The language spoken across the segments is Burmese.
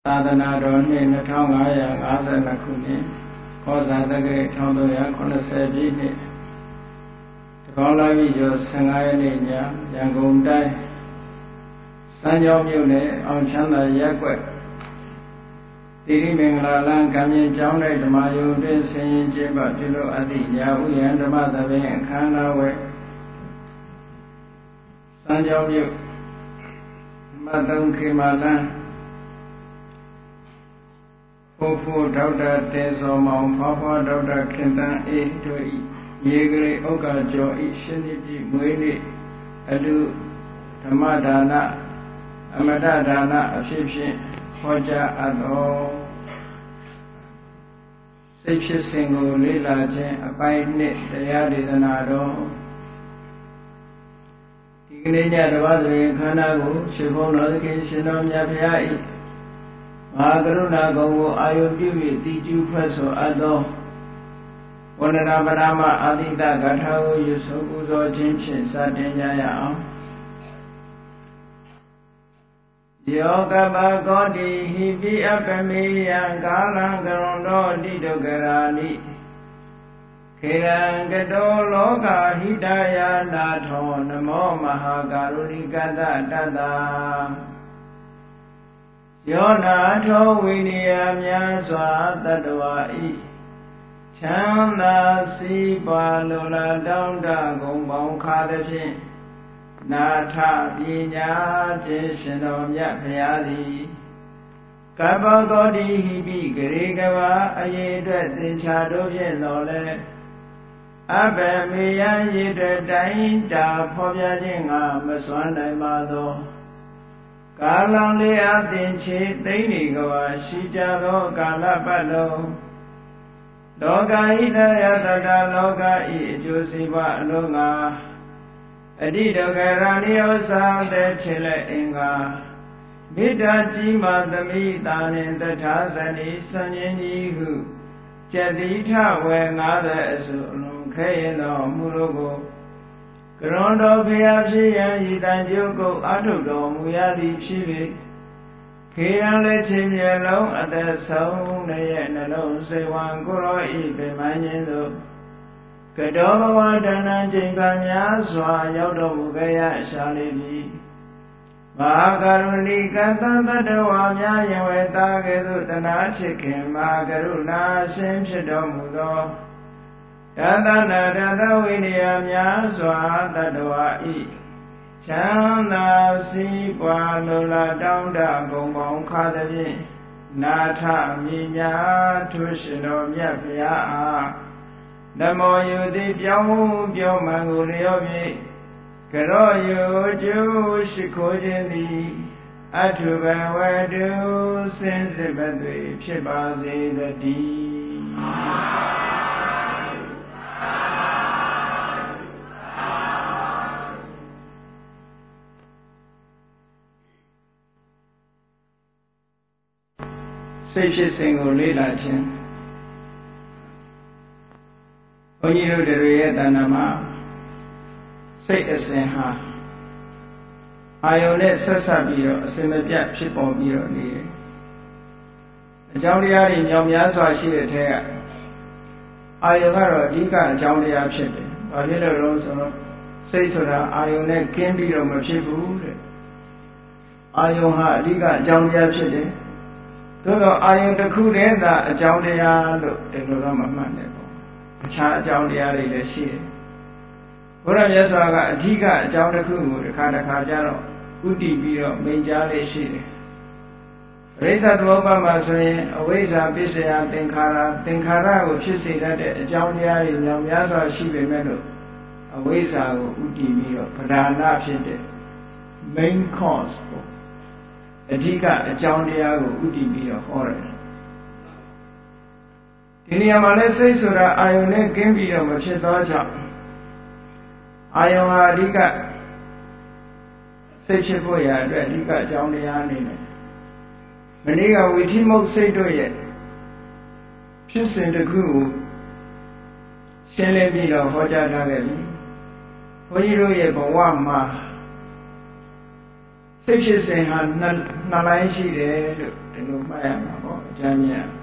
သာသနာတော်နှစ်2552ခုနှစ်ခောဇာတက္ကရာ1380ပြည့်နှစ်တကောင်းလာပြီကျော်15ရက်နေ့ညရန်ကုန်တိုင်းစမ်းကြောင်းမြို့နယ်အောင်ချမ်းသာရပ်ကွက်တိရိမင်္ဂလာလမ်းကံမြင့်ကျောင်း၌ဓမ္မယုံတွင်ဆင်ရင်ကျင်းပပြုလုပ်အပ်သည့်ညာဥယျာဉ်ဓမ္မသဘင်အခမ်းအနားဝဲစမ်းကြောင်းမြို့ဓမ္မသုံးခေမာလမ်းဖို့ဒေါက်တာတေဇော်မောင်ဖွားဖွားဒေါက်တာခင်တန်းအေးတို့ဤမြေကလေးဥက္ကာကျော်ဤရှင်းပြည့်မွေးနေ့အလူဓမ္မဒါနအမတဒါနအဖြစ်ဖြင့်ဟောကြားအပ်သောစိတ်ဖြစ်စဉ်ကိုလေ့လာခြင်းအပိုင်းနှစ်တရားဒေသနာတော်ဒီကနေ့ညတပတ်တွင်ခန္ဓာကိုရှင်ဘုန်းတော်သခင်ရှင်တော်မြတ်ဖျားဤမဟာကရုဏာကုံကိုအာယုပြု၍တည်ကျူးဖွဲ့ဆိုအပ်သောဝန္ဒနာပရမအာတိတဂါထာကိုရွဆိုပူဇော်ခြင်းဖြင့်စတင်ကြရအောင်ယောကပကောတိဟိပိအပမေယံကာလံကရုဏောတိတုကရာနိခေရံကတောလောကဟိတယနာထောနမောမဟာကာရုဏိကတတတ္တာယောနာထောဝိနည်းများစွာတတ္တဝါဤချမ်းသာစီးပွားလိုလားတောင်းတဂုံပေါင်းခါသည်ဖြင့်နာထပညာခြင်းရှင်တော်မြတ်ဖရာသည်ကပ္ပကောတိဟိပိဂရေကဝါအရေအတွက်သင်္ချာတို့ဖြင့်တော်လဲအဘယ်မေယံရေအတွက်တိုင်းတာဖော်ပြခြင်းကမစွမ်းနိုင်ပါသောကာလံလေးအသင်ချေသိမ့်နေကဘာရှိကြသောကာလပတ်လုံးလောကဟိတယတတလောကဤအကျိုးစီးပွားအလုံးငါအတိဒုက္ခရဏိဥ္စာတဲ့ချေလက်အင်္ဂါမေတ္တာကြီးမှသမိတာနှင့်တထာဇနိစံញင်းကြီးဟုကျက်တိထဝေ90အစုအလုံးခဲရင်တော်မူလို့ကိုကရွန်တော်ဖျားဖြစ်ရန်ဤတန်ကျုပ်ကိုအထုတော်မူရသည်ဖြစ်၍ခေရန်လက်ချင်းမျက်လုံးအသက်ဆုံးရဲ့နှလုံးစိတ်ဝံကိုရောဤပင်မခြင်းသို့ကတောဘဝတဏ္ဍချိန်ပါများစွာရောက်တော်မူခဲ့ရရှာလိမ့်မည်မဟာကရုဏိကသတ္တဝါများယဝေတာကဲ့သို့တနာချစ်ခင်မဟာကရုဏာရှင်ဖြစ်တော်မူသောတသနာတသဝိနည်းများစွာတတ္တဝါဤချမ်းသာစီးပွားလိုလားတောင်းတဂုံပေါင်းခါသည်ဖြင့်နာထမြညာထွရှင်တော်မြတ်ဖရာအားနမောယုတိပြောင်းပြောမှန်ကိုလျောဖြင့်ကရောယုကျိုးရှိခိုးခြင်းသည်အထုဘဝတုစင်စစ်ပသွေဖြစ်ပါစေတည်းစိတ်ဖြစ်စဉ်ကိုလေ့လာခြင်းဘုန်းကြီးတို့တွေရဲ့တဏ္ဍာမှာစိတ်အစဉ်ဟာအာယုန်နဲ့ဆက်ဆက်ပြီးတော့အစဉ်မပြတ်ဖြစ်ပေါ်ပြီးတော့နေတယ်အကြောင်းတရားတွေညောင်များစွာရှိတဲ့ထဲကအာယုန်ကတော့အဓိကအကြောင်းတရားဖြစ်တယ်ဘာဖြစ်လို့လဲဆိုတော့စိတ်ဆိုတာအာယုန်နဲ့ကင်းပြီးတော့မဖြစ်ဘူးတဲ့အာယုန်ဟာအဓိကအကြောင်းတရားဖြစ်တယ်သို့တော့အာယုန်တစ်ခုတည်းသာအကြောင်းတရားလို့ဒီလိုတော့မမှတ်နဲ့ပေါ့အခြားအကြောင်းတရားတွေလည်းရှိတယ်ဘုရားမြတ်စွာကအဓိကအကြောင်းတစ်ခုကိုတစ်ခါကျတော့ဥတည်ပြီးတော့မိန့်ကြားလေးရှိတယ်ပရိစ္ဆသမုပ္ပါမှာဆိုရင်အဝိဇ္ဇာပစ္စယသင်္ခါရကိုဖြစ်စေတတ်တဲ့အကြောင်းတရားတွေများများစွာရှိပေမဲ့လို့အဝိဇ္ဇာကိုဥတည်ပြီးတော့ပဓာနဖြစ်တဲ့ main cause ပေါ့အဓိကအကြောင်းတရားကိုဥတည်ပြီးတော့ဟောတယ်ဒီနေရာမှာလဲစိတ်ဆိုတာအာယုန်နဲ့ကင်းပြီးတော့မဖြစ်သောကြောင့်အာယုန်ဟာအဓိကစိတ်ဖြစ်ဖို့ရာအတွက်အဓိကအကြောင်းတရားအနေနဲ့မနေ့ကဝိธิမုတ်စိတ်တို့ရဲ့ဖြစ်စဉ်တစ်ခုကိုရှင်းလင်းပြီးတော့ဟောကြားထားခဲ့ပြီဘုန်းကြီးတို့ရဲ့ဘဝမှာစိတ်ဖြစ်စဉ်ဟာနှစ်လိုင်းရှိတယ်လို့ဒီလိုမှတ်ရမှာပေါ့အကျမ်းမြတ်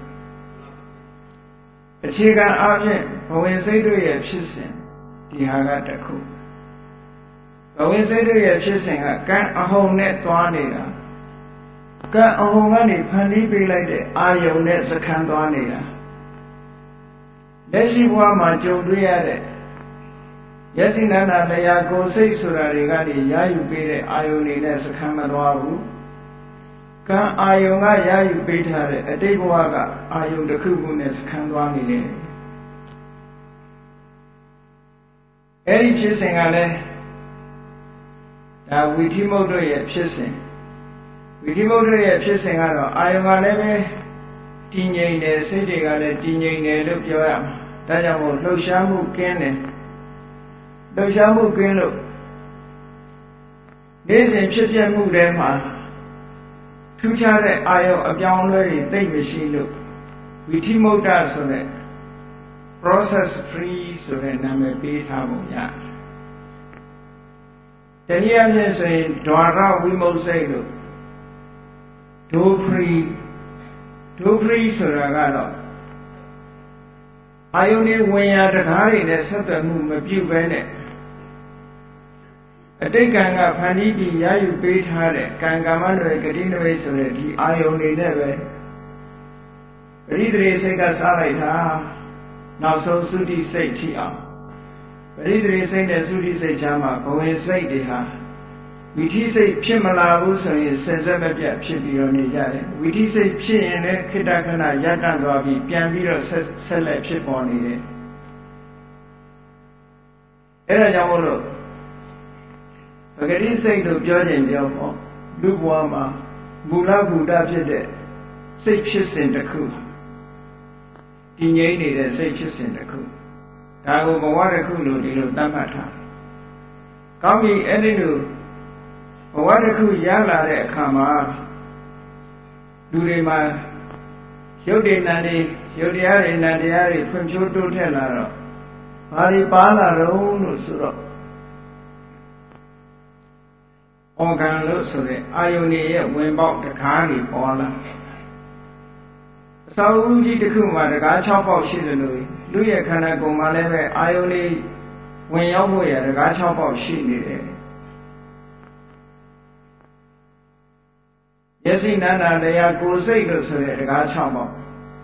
အခြေခံအားဖြင့်ဘဝင်စိတ်တို့ရဲ့ဖြစ်စဉ်ဒီဟာကတစ်ခုဘဝင်စိတ်တို့ရဲ့ဖြစ်စဉ်ကကံအဟုန်နဲ့သွားနေတာကံအဟုန်ကနေဖန်တီးပေးလိုက်တဲ့အာယုန်နဲ့စခန်းသွားနေတာလက်ရှိဘဝမှာကြုံတွေ့ရတဲ့ယသိနန္ဒတရားကိုယ်စိတ်ဆိုတာတွေကနေရယူပေးတဲ့အာယုန်တွေနဲ့စခန်းမသွားဘူးကံအာယုန်ကရယူပေးထားတဲ့အတိတ်ဘဝကအာယုန်တစ်ခုခုနဲ့စခန်းသွားနေတယ်အဲ့ဒီဖြစ်စဉ်ကလည်းဒါဝိธิမုတ်တို့ရဲ့ဖြစ်စဉ်ဝိธิမုတ်တို့ရဲ့ဖြစ်စဉ်ကတော့အာယုန်ကလည်းပဲတည်ငြိမ်တယ်စိတ်တွေကလည်းတည်ငြိမ်တယ်လို့ပြောရမှာဒါကြောင့်မို့လှုပ်ရှားမှုကင်းတယ်လှုပ်ရှားမှုကင်းလို့နေ့စဉ်ဖြစ်ပြမှုတွေမှာထူးခြားတဲ့အာယုံအပြောင်းအလဲတွေသိမရှိလို့ဝိธิမုတ်တဆိုတဲ့ process free ဆိုတဲ့နာမည်ပေးထားပုံရတယ်။တနည်းအားဖြင့်ဆိုရင်ဒွါရဝိမုတ်စိတ်လို့ဒို free ဆိုတာကတော့အာယုန်တွေဝင်ရာတကားတွေနဲ့ဆက်သွယ်မှုမပြုဘဲနဲ့အတိတ်ကံကဖန်တီးပြီးရယူပေးထားတဲ့ကံကမ္မတွေဂတိနမိတ်ဆိုတဲ့ဒီအာယုန်တွေနဲ့ပဲပရိသေစိတ်ကစားလိုက်တာနောက်ဆုံးသုတိစိတ်ထိအောင်ပရိသေစိတ်နဲ့သုတိစိတ်ချာမှာဘဝင်စိတ်တွေဟာဝိธิစိတ်ဖြစ်မလာဘူးဆိုရင်စင်စက်မပြတ်ဖြစ်ပြီးတော့နေကြတယ်ဝိธิစိတ်ဖြစ်ရင်လည်းခိတ္တခဏရပ်တန့်သွားပြီးပြန်ပြီးတော့ဆက်လက်ဖြစ်ပေါ်နေတယ်အဲဒါကြောင့်မို့လို့ပဂတိစိတ်လို့ပြောခြင်းပြောပေါ့လူဘဝမှာမူလဘုဒ္ဓဖြစ်တဲ့စိတ်ဖြစ်စဉ်တစ်ခုတည်ငြိမ်နေတဲ့စိတ်ဖြစ်စဉ်တစ်ခုဒါကိုဘဝတစ်ခုလို့ဒီလိုသတ်မှတ်ထားကောင်းပြီအဲ့ဒီလိုဘဝတစ်ခုရလာတဲ့အခါမှာလူတွေမှာရုပ်တည်နံတွေရုပ်တရားတွေနံတရားတွေဖွံ့ဖြိုးတိုးတက်လာတော့ဘာတွေပါလာတော့လို့ဆိုတော့ဩဃံလို့ဆိုတဲ့အာယုန်ရဲ့ဝင်ပေါက်တကားတွေပေါ်လာအစာအုပ်ကြီးတစ်ခုမှာတကား6ပေါက်ရှိတယ်လို့လူရဲ့ခန္ဓာကိုယ်မှာလည်းပဲအာယုန်ဝင်ရောက်ဖို့ရတကား6ပေါက်ရှိနေတယ်ယသိနန္ဒတရားကိုယ်စိတ်လို့ဆိုတဲ့တကား6ပေါက်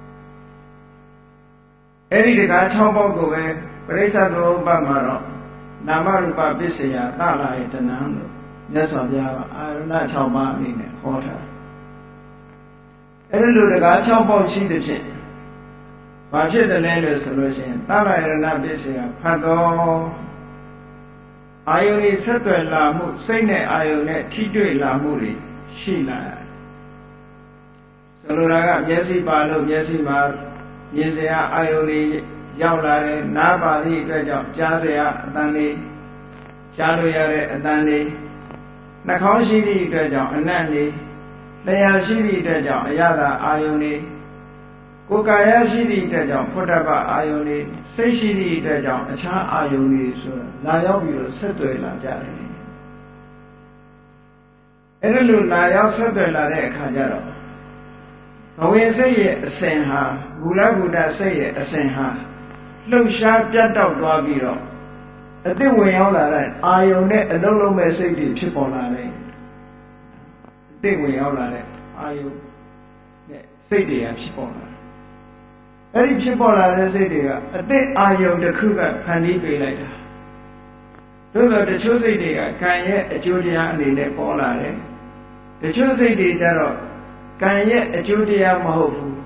အဲ့ဒီတကား6ပေါက်ကိုပဲပရိစ္ဆသမုပ္ပါဒ်မှာတော့နာမရူပပစ္စယသလာယတနံလို့မြတ်စွာဘုရားကအာရဏ6ပါးအနေနဲ့ဟောထားအဲ့ဒီလိုတကား6ပေါက်ရှိတဲ့ဖြင့်ဘာဖြစ်တယ်လဲလို့ဆိုလို့ရှိရင်သလာယရဏပစ္စယဖတ်တော်အာယုန်ဤဆက်သွယ်လာမှုစိတ်နဲ့အာယုန်နဲ့ထိတွေ့လာမှုတွေရှိလာတယ်ဆိုလိုတာကမျက်စိပါလို့မျက်စိမှာမြင်စရာအာယုန်တွေရောက်လာတယ်နားပါသည့်အတွက်ကြောင့်ကြားစရာအတန်တွေကြားလို့ရတဲ့အတန်တွေနှာခေါင်းရှိသည့်အတွက်ကြောင့်အနံ့တွေလျှာရှိသည့်အတွက်ကြောင့်အရသာအာယုန်တွေကိုယ်ကာယရှိသည့်အတွက်ကြောင့်ဖုဒ္ဓဘအာယုန်တွေစိတ်ရှိသည့်အတွက်ကြောင့်အခြားအာယုန်တွေဆိုတာလာရောက်ပြီးတော့ဆက်သွယ်လာကြတယ်အဲ့ဒါလိုလာရောက်ဆက်သွယ်လာတဲ့အခါကျတော့ဘဝင်စိတ်ရဲ့အစဉ်ဟာမူလဘုဒ္ဓစိတ်ရဲ့အစဉ်ဟာလှုပ်ရှားပြတ်တောက်သွားပြီးတော့အတိတ်ဝင်ရောက်လာတဲ့အာယုန်နဲ့အလုံးလုံးမဲ့စိတ်တွေဖြစ်ပေါ်လာတယ်အတိတ်ဝင်ရောက်လာတဲ့အာယုန်နဲ့စိတ်တွေဖြစ်ပေါ်လာတယ်အဲ့ဒီဖြစ်ပေါ်လာတဲ့စိတ်တွေကအတိတ်အာယုန်တစ်ခုကဖန်တီးပေးလိုက်တာသို့သောတချို့စိတ်တွေကကံရဲ့အကျိုးတရားအနေနဲ့ပေါ်လာတယ်တချို့စိတ်တွေကျတော့ကံရဲ့အကျိုးတရားမဟုတ်ဘူး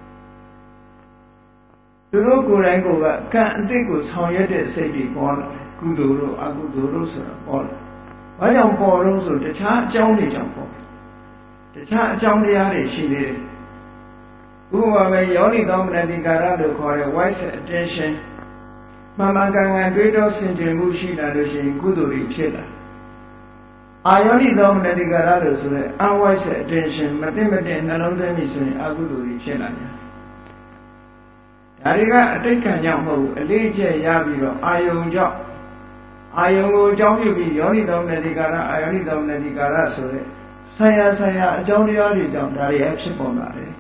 သူတို့ကိုယ်တိုင်ကကံအတိတ်ကိုဆောင်ရွက်တဲ့စိတ်တွေပေါ်လာတယ်ကုသိုလ်တို့အကုသိုလ်တို့ဆိုတာပေါ်လာဘာကြောင့်ပေါ်လို့ဆိုတခြားအကြောင်းတွေကြောင့်ပေါ်တခြားအကြောင်းတရားတွေရှိသေးတယ်ဥပမာပဲယောနိသောမနတိကာရလို့ခေါ်တဲ့ wise attention မှန်မှန်ကန်ကန်တွေးတောဆင်ခြင်မှုရှိလာလို့ရှိရင်ကုသိုလ်တွေဖြစ်လာအာယောနိသောမနတိကာရလို့ဆိုတဲ့ unwise attention မသိမတဲ့နှလုံးသွင်းပြီဆိုရင်အကုသိုလ်တွေဖြစ်လာတယ်ဒါတွေကအတိတ်ကံကြောင့်မဟုတ်ဘူးအလေးကျက်ရပြီးတော့အာယုံကြောင့်အာယုံကိုအကြောင်းပြုပြီးယောနိသောမနတိကာရအာယောနိသောမနတိကာရဆိုတဲ့ဆိုင်ရာအကြောင်းတရားတွေကြောင့်ဒါတွေဖြစ်ပေါ်လာတယ်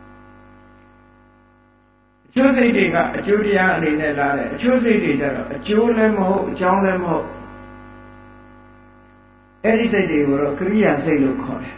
အကျိုးစိတ်တွေကအကျိုးတရားအနေနဲ့လာတယ်အကျိုးစိတ်တွေကြတော့အကျိုးလည်းမဟုတ်အကြောင်းလည်းမဟုတ်အဲ့ဒီစိတ်တွေကိုတော့ကရိယာစိတ်လို့ခေါ်တယ်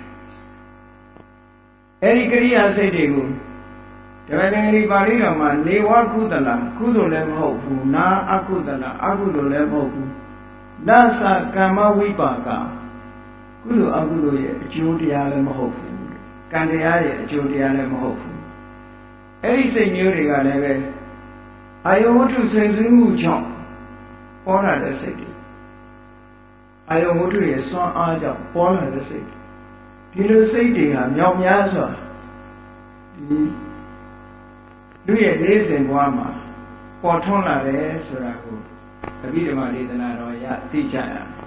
အဲ့ဒီကရိယာစိတ်တွေကိုဓမ္မသင်္ကေတပါဠိတော်မှာနေဝကုသလကုသိုလ်လည်းမဟုတ်ဘူးနာအကုသလအကုသိုလ်လည်းမဟုတ်ဘူးနသကမ္မဝိပါကကုသိုလ်အကုသိုလ်ရဲ့အကျိုးတရားလည်းမဟုတ်ဘူးကံတရားရဲ့အကျိုးတရားလည်းမဟုတ်ဘူးအဲ့ဒီစိတ်မျိုးတွေကလည်းပဲအာယုဝတ္ထုစိတ်သွင်းမှုကြောင့်ပေါ်လာတဲ့စိတ်တွေအာယုဝတ္ထုရဲ့စွမ်းအားကြောင့်ပေါ်လာတဲ့စိတ်ဒီလိုစိတ်တွေဟာမြောက်များစွာဒီလူရဲ့နေစဉ်ဘဝမှာပေါ်ထွန်းလာတယ်ဆိုတာကိုအဘိဓမ္မာဒေသနာတော်ရသိကြရမယ်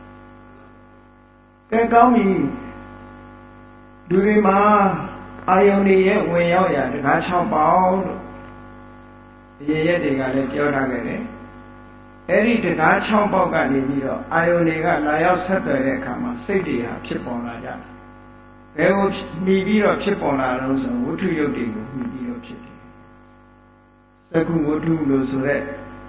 ကဲကောင်းပြီလူတွေမှာအာယုန်တွေရဲ့ဝင်ရောက်ရာတကား6ပေါက်လို့အရင်ရက်တွေကလည်းပြောထားခဲ့တယ်အဲ့ဒီတကား6ပေါက်ကနေပြီးတော့အာယုန်တွေကလာရောက်ဆက်သွယ်တဲ့အခါမှာစိတ်တွေဟာဖြစ်ပေါ်လာကြတယ်ဘယ်ကိုမှီပြီးတော့ဖြစ်ပေါ်လာလို့ဆိုဝတ္ထုယုတ်တွေကိုမှီပြီးတော့ဖြစ်တယ်သက္ကုဝတ္ထုလို့ဆိုတဲ့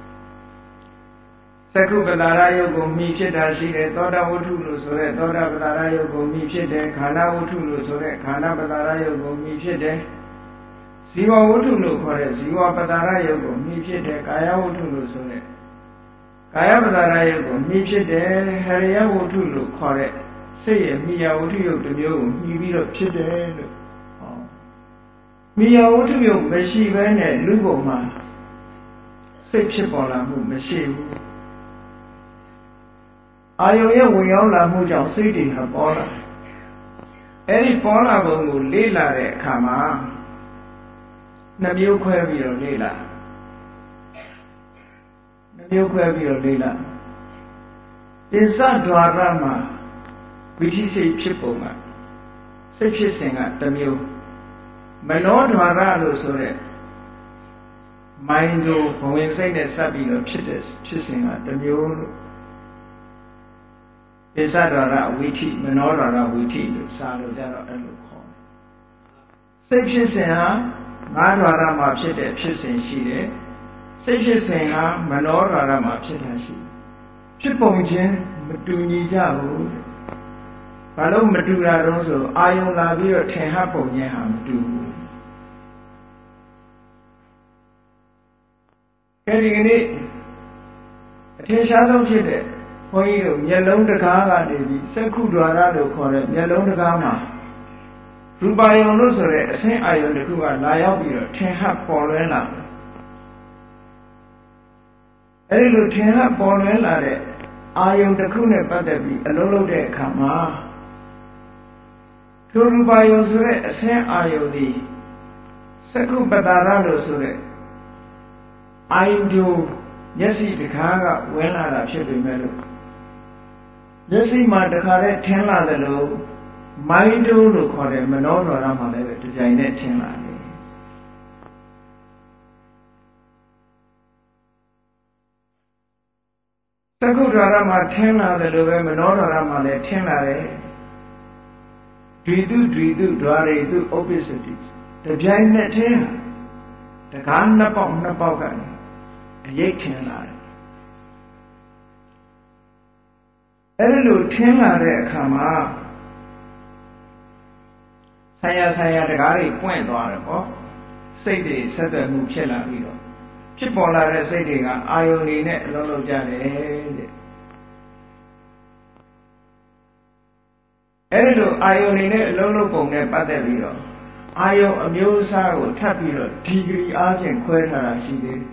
သက္ကုပတာရယုတ်ကိုမှီဖြစ်တာရှိတယ်သောတာဝတ္ထုလို့ဆိုတဲ့သောတာပတာရယုတ်ကိုမှီဖြစ်တယ်ခန္ဓာဝတ္ထုလို့ဆိုတဲ့ခန္ဓာပတာရယုတ်ကိုမှီဖြစ်တယ်ဇီဝဝတ္ထုလို့ခေါ်တဲ့ဇီဝပတာရယုတ်ကိုမှီဖြစ်တယ်ကာယဝတ္ထုလို့ဆိုတဲ့ကာယပတာရယုတ်ကိုမှီဖြစ်တယ်ဟရိယဝတ္ထုလို့ခေါ်တဲ့စိတ်ရဲ့မိယာဝတ္ထုယုတ်တစ်မျိုးကိုမှီပြီးတော့ဖြစ်တယ်လို့ဟောမိယာဝတ္ထုယုတ်မရှိဘဲနဲ့လူ့ဘုံမှာစိတ်ဖြစ်ပေါ်လာမှုမရှိဘူးအာယုရဲ့ဝင်ရောက်လာမှုကြောင့်စိတ်တွေဟာပေါ်လာအဲ့ဒီပေါ်လာပုံကိုလေ့လာတဲ့အခါမှာနှမျိုးခွဲပြီးတော့လေ့လာနှမျိုးခွဲပြီးတော့လေ့လာပစ္စဒွါရမှာဝိသိစိတ်ဖြစ်ပုံကစိတ်ဖြစ်စဉ်ကတစ်မျိုးမနောဒွါရလို့ဆိုတဲ့မိုင်းတို့ဘဝင်စိတ်နဲ့စပ်ပြီးတော့ဖြစ်တဲ့ဖြစ်စဉ်ကတစ်မျိုးလို့ပစ္စဒွါရဝိသိမနောဒွါရဝိသိလို့စာလို့ကြတော့အဲ့လိုခေါ်တယ်စိတ်ဖြစ်စဉ်ဟာငါးဒွါရမှာဖြစ်တဲ့ဖြစ်စဉ်ရှိတယ်စိတ်ဖြစ်စဉ်ဟာမနောဒွါရမှာဖြစ်တာရှိတယ်ဖြစ်ပုံချင်းမတူညီကြဘူးဘာလို့မတူတာတော့ဆိုအာယုံလာပြီးတော့ထင်ဟပ်ပုံချင်းဟာမတူဘူးအဲဒီကနေ့အထင်ရှားဆုံးဖြစ်တဲ့ဘုန်းကြီးတို့မျက်လုံးတကားကနေပြီးစက္ခုဒွါရလို့ခေါ်တဲ့မျက်လုံးတကားမှာရူပါယုံလို့ဆိုတဲ့အဆင်းအာယုံတစ်ခုကလာရောက်ပြီးတော့ထင်ဟပ်ပေါ်လွင်လာတယ်အဲဒီလိုထင်ဟပ်ပေါ်လွင်လာတဲ့အာယုံတစ်ခုနဲ့ပတ်သက်ပြီးအလုံးလုံးတဲ့အခါမှာထိုရူပါယုံဆိုတဲ့အဆင်းအာယုံဒီစက္ခုပတာရလို့ဆိုတဲ့အာယုံတို့မျက်စိတကားကဝင်လာတာဖြစ်ပေမဲ့လို့မျက်စိမှာတခါတည်းထင်လာတယ်လို့မိုင်းတိုးလို့ခေါ်တဲ့မနောဒွါရမှာလည်းပဲဒီကြိုင်နဲ့ထင်လာတယ်သက္ကုဒွါရမှာထင်လာတယ်လို့ပဲမနောဒွါရမှာလည်းထင်လာတယ်ဒွိတုဒွါရေတုဥပ္ပစ္စတိတကြိုင်နဲ့ထင်တကားနှစ်ပေါက်ကနေအရိပ်ထင်လာတယ်အဲ့လိုထင်လာတဲ့အခါမှာဆိုင်ရာတကားတွေပွင့်သွားတယ်ပေါ့စိတ်တွေဆက်သွယ်မှုဖြစ်လာပြီးတော့ဖြစ်ပေါ်လာတဲ့စိတ်တွေကအာယုန်တွေနဲ့အလုံးလုံးကြတယ်တဲ့အဲ့လိုအာယုန်တွေနဲ့အလုံးလုံးပုံနဲ့ပတ်သက်ပြီးတော့အာယုန်အမျိုးအစားကိုထပ်ပြီးတော့ဒီဂရီအားဖြင့်ခွဲထားတာရှိသေးတယ်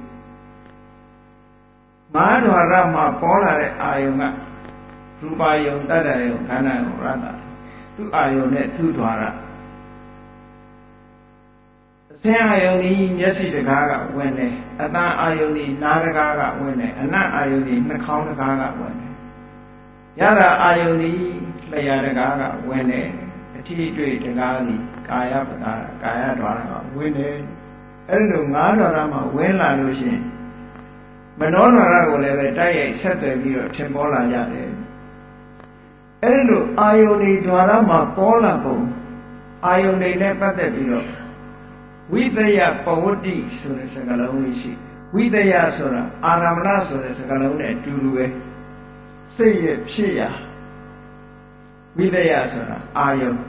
ငါးဒွါရမှာပေါ်လာတဲ့အာယုန်ကရူပါယုံတတ္တယုံခန္ဓာယုံရတ္တသူအာယုန်နဲ့သူ့ဒွါရအစင်းအာယုန်ဒီမျက်စိတကားကဝင်တယ်အတန်အာယုန်ဒီနားတကားကဝင်တယ်အနတ်အာယုန်ဒီနှာခေါင်းတကားကဝင်တယ်ရတာအာယုန်ဒီလျှာတကားကဝင်တယ်အထီးတွေ့တကားဒီကာယပတာကာယဒွါရကဝင်တယ်အဲ့လိုငါးဒွါရမှာဝင်လာလို့ရှိရင်မနောဒွါရကိုလည်းပဲတိုက်ရိုက်ဆက်သွယ်ပြီးတော့ထင်ပေါ်လာကြတယ်အဲ့လိုအာယုန်တွေဓာရမှာပေါ်လာပုံအာယုန်တွေနဲ့ပတ်သက်ပြီးတော့ဝိတယပဝတ္တိဆိုတဲ့စကားလုံးလေးရှိဝိတယဆိုတာအာရမဏဆိုတဲ့စကားလုံးနဲ့အတူတူပဲစိတ်ရဲ့ဖြစ်ရာဝိတယဆိုတာအာယုန်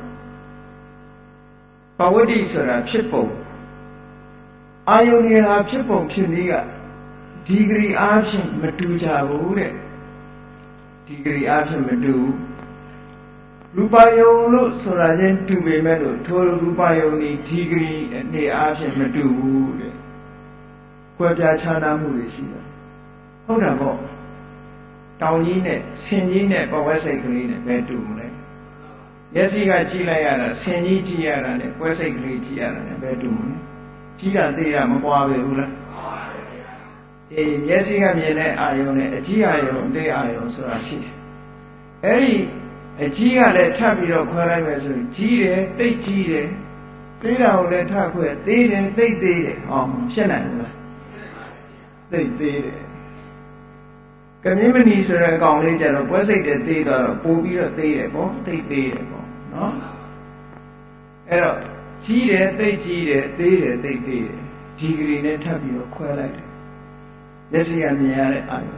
ပဝတ္တိဆိုတာဖြစ်ပုံအာယုန်တွေဟာဖြစ်ပုံဖြစ်နည်းကဒီဂရီအားဖြင့်မတူကြဘူးတဲ့ဒီဂရီအားဖြင့်မတူရူပယုံလို့ဆိုတာချင်းတူပေမဲ့လို့ထိုရူပယုံဒီဒီဂရီအနေအားဖြင့်မတူဘူးတဲ့ကွဲပြားခြားနားမှုတွေရှိတယ်ဟုတ်တယ်ပေါ့တောင်ကြီးနဲ့ဆင်ကြီးနဲ့ပဝက်စိတ်ကလေးနဲ့ပဲတူမလဲမျက်စိကကြည့်လိုက်ရတာဆင်ကြီးကြည့်ရတာနဲ့ပွဲစိတ်ကလေးကြည့်ရတာနဲ့ပဲတူမလဲကြီးတာသေးတာမကွာပဲဘူးလားအေးမျက်စိကမြင်တဲ့အာယုံနဲ့အကြီးအာယုံအသေးအာယုံဆိုတာရှိတယ်အဲ့ဒီအကြီးကလည်းထပ်ပြီးတော့ခွဲလိုက်မယ်ဆိုရင်ကြီးတယ်တိတ်ကြီးတယ်သေးတာကိုလည်းထပ်ခွဲသေးတယ်တိတ်သေးတယ်ဟောဖြစ်နိုင်ဘူးလားတိတ်သေးတယ်ကမြင့်မနီဆိုတဲ့အကောင်လေးကျတော့ပွဲစိတ်တဲ့သေးတော့ပို့ပြီးတော့သေးတယ်ပေါ့တိတ်သေးတယ်ပေါ့နော်အဲ့တော့ကြီးတယ်တိတ်ကြီးတယ်သေးတယ်တိတ်သေးတယ်ဒီဂရီနဲ့ထပ်ပြီးတော့ခွဲလိုက်တယ်မျက်စိကမြင်ရတဲ့အာယုံ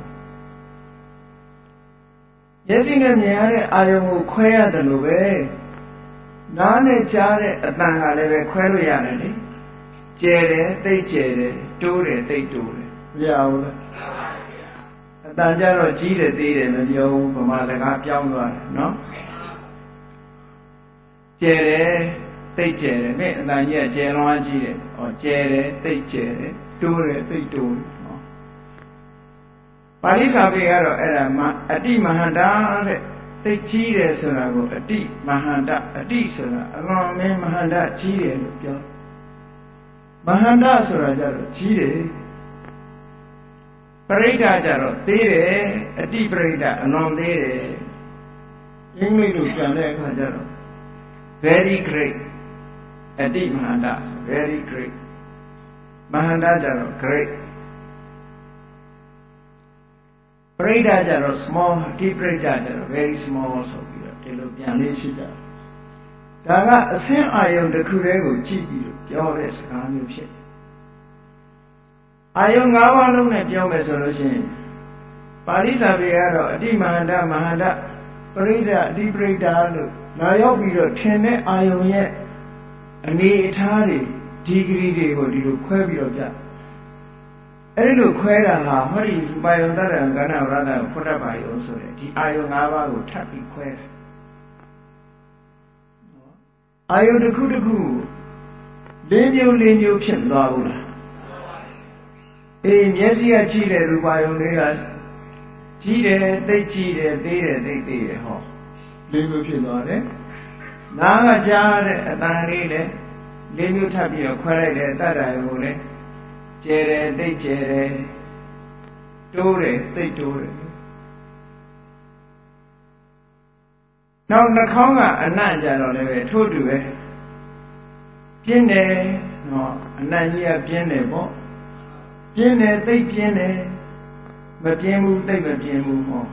မျက်စိနဲ့မြင်ရတဲ့အာယုံကိုခွဲရတယ်လို့ပဲနားနဲ့ကြားတဲ့အတန်ကလည်းပဲခွဲလို့ရတယ်လေကျဲတယ်တိတ်ကျဲတယ်တိုးတယ်တိတ်တိုးတယ်မရဘူးလားအတန်ကြတော့ကြီးတယ်သေးတယ်မပြောဘူးဗမာစကားပြောင်းသွားတယ်နော်ကျဲတယ်တိတ်ကျဲတယ်မင်းအတန်ကြီးကကျဲလွန်ကြီးတယ်ဟောကျဲတယ်တိတ်ကျဲတယ်တိုးတယ်တိတ်တိုးတယ်ပါဠိစာပေကတော့အဲ့ဒါအတိမဟန္တာတဲ့သိကြီးတယ်ဆိုတာကိုအတိမဟန္တာအတိဆိုတာအလွန်မင်းမဟန္တာကြီးတယ်လို့ပြောမဟန္တာဆိုတာကြတော့ကြီးတယ်ပရိဒကြတော့သေးတယ်အတိပရိဒအလွန်သေးတယ်အင်္ဂလိပ်လိုပြန်တဲ့အခါကျတော့ very great အတိမဟန္တာ very great မဟန္တာကြတော့ greatပရိဒကြတော့ small ဒီပရိဒကြတော့ very small ဆိုပြီးတော့ဒီလိုပြန်လေးရှိကြဒါကအဆင်းအာယုံတစ်ခုတည်းကိုကြည့်ပြီးတော့ပြောတဲ့စကားမျိုးဖြစ်အာယုံ၅ပါးလုံးနဲ့ပြောမယ်ဆိုလို့ရှိရင်ပါဠိစာပေကတော့အတိမဟန္တမဟန္တပရိဒအတိပရိဒလို့လာရောက်ပြီးတော့ထင်တဲ့အာယုံရဲ့အနေအထားတွေဒီဂရီတွေကိုဒီလိုခွဲပြီးတော့ပြအဲ့ဒီလိုခွဲတာဟာဟောဒီရူပယုံတတ္တံကဏ္ဍဝရဒကိုဖွတ်တတ်ပါရောဆိုတဲ့ဒီအာယုံ၅ပါးကိုထပ်ပြီးခွဲတာအာယုံတစ်ခုတစ်ခု၄မျိုးဖြစ်သွားဘူးလားအေးမျက်စိကကြည့်တဲ့ရူပယုံလေးကကြီးတယ်သိကြီးတယ်သေးတယ်သိသေးတယ်ဟော၄မျိုးဖြစ်သွားတယ်နားကကြားတဲ့အတန်လေးလည်း၄မျိုးထပ်ပြီးတော့ခွဲလိုက်တယ်တတ္တယုံကိုလည်းကျဲတယ်သိကျဲတယ်တိုးတယ်သိတိုးတယ်နောက်နှာခေါင်းကအနံ့ကြတော့လည်းပဲထို့တူပဲပြင်းတယ်နော်အနံ့ကြီးကပြင်းတယ်ပေါ့ပြင်းတယ်သိပြင်းတယ်မပြင်းဘူးသိမပြင်းဘူးဟော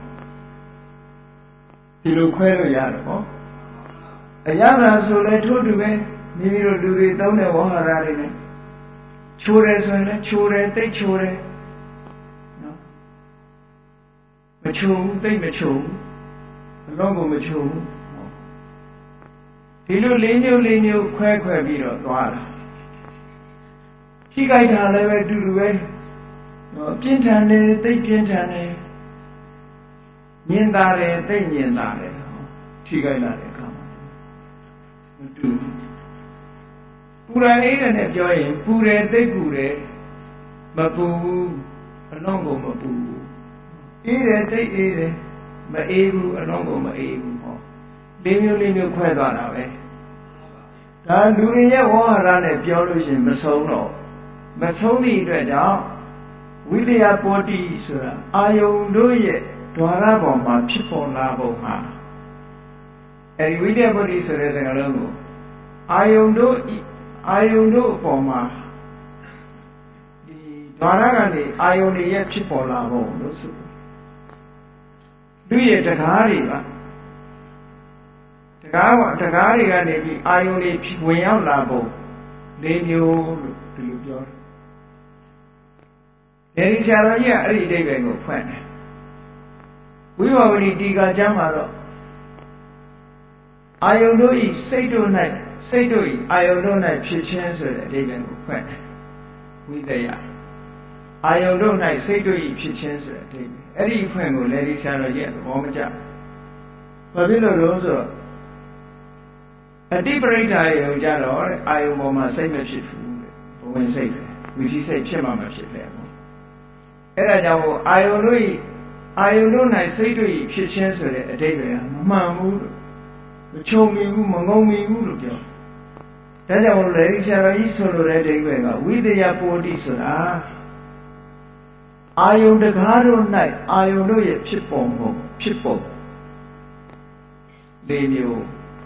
ဒီလိုခွဲလို့ရတယ်ပေါ့အရသာဆိုလဲထို့တူပဲမိမိတို့လူတွေသုံးတဲ့ဝဟရာတွေနဲ့ချိုးတယ်ဆိုရင်လည်းချိုးတယ်တိတ်ချိုးတယ်နော်မချိုးဘူးတိတ်မချိုးဘူးအလုံးကိုမချိုးဘူးဒီလို၄မျိုးခွဲပြီးတော့သွားတာထိကြိုက်တာလည်းပဲတူတူပဲနော်ပြင်းထန်တယ်တိတ်ပြင်းထန်တယ်ညင်တာတယ်တိတ်ညင်တာတယ်ထိကြိုက်လာတဲ့အခါမှာမတူဘူးပူရအေးတယ်နဲ့ပြောရင်ပူတယ်သိပ်ပူတယ်မပူဘူးအလုံးကိုမပူဘူးအေးတယ်သိပ်အေးတယ်မအေးဘူးအလုံးကိုမအေးဘူးဟော၄မျိုးခွဲသွားတာပဲဒါလူတွေရဲ့ဝဟရနဲ့ပြောလို့ရှိရင်မဆုံးတော့မဆုံးသည့်အတွက်ကြောင့်ဝိလျာပောတိဆိုတာအာယုန်တို့ရဲ့ဓဝရပေါ်မှာဖြစ်ပေါ်လာပုံဟာအဲဒီဝိလျာပောတိဆိုတဲ့စကားလုံးကိုအာယုန်တို့အပေါ်မှာဒီဓာရကနေအာယုန်တွေရဲ့ဖြစ်ပေါ်လာပုံလို့ဆိုလူရဲ့တကားတွေပါတကားတွေကနေပြီးအာယုန်တွေဝင်ရောက်လာဖို့၄မျိုးလို့ဒီလိုပြောတယ်ဆရာတော်ကြီးကအဲ့ဒီအဓိပ္ပာယ်ကိုဖွင့်တယ်ဝိဘဝတိတီကာကျမ်းမှာတော့အာယုန်တို့ဤစိတ်တို့ဤအာယုန်တို့၌ဖြစ်ခြင်းဆိုတဲ့အဓိပ္ပာယ်ကိုဖွင့်တယ်ဝိတယအာယုန်တို့၌စိတ်တို့ဤဖြစ်ခြင်းဆိုတဲ့အဓိပ္ပာယ်အဲ့ဒီအဖွင့်ကိုလည်းဒီဆရာတော်ကြီးကသဘောမကျဘာဖြစ်လို့လဲဆိုတော့အတိပရိဋ္ဌာယုံကြတော့အာယုံပေါ်မှာစိတ်မဖြစ်ဘူးတဲ့ဘဝင်စိတ်ပဲဝိသိစိတ်ဖြစ်မှမဖြစ်ပဲပေါ့အဲ့ဒါကြောင့်အာယုံတို့၌စိတ်တို့ဖြစ်ခြင်းဆိုတဲ့အဓိပ္ပာယ်ကမမှန်ဘူးလို့မချုံမိဘူးမငုံမိဘူးလို့ပြောဒါကြောင့်လေဆရာတော်ကြီးဆိုလိုတဲ့အဓိပ္ပာယ်ကဝိတယပိုတိဆိုတာအာယုံတကားတို့၌အာယုံတို့ရဲ့ဖြစ်ပုံ၄မျိုး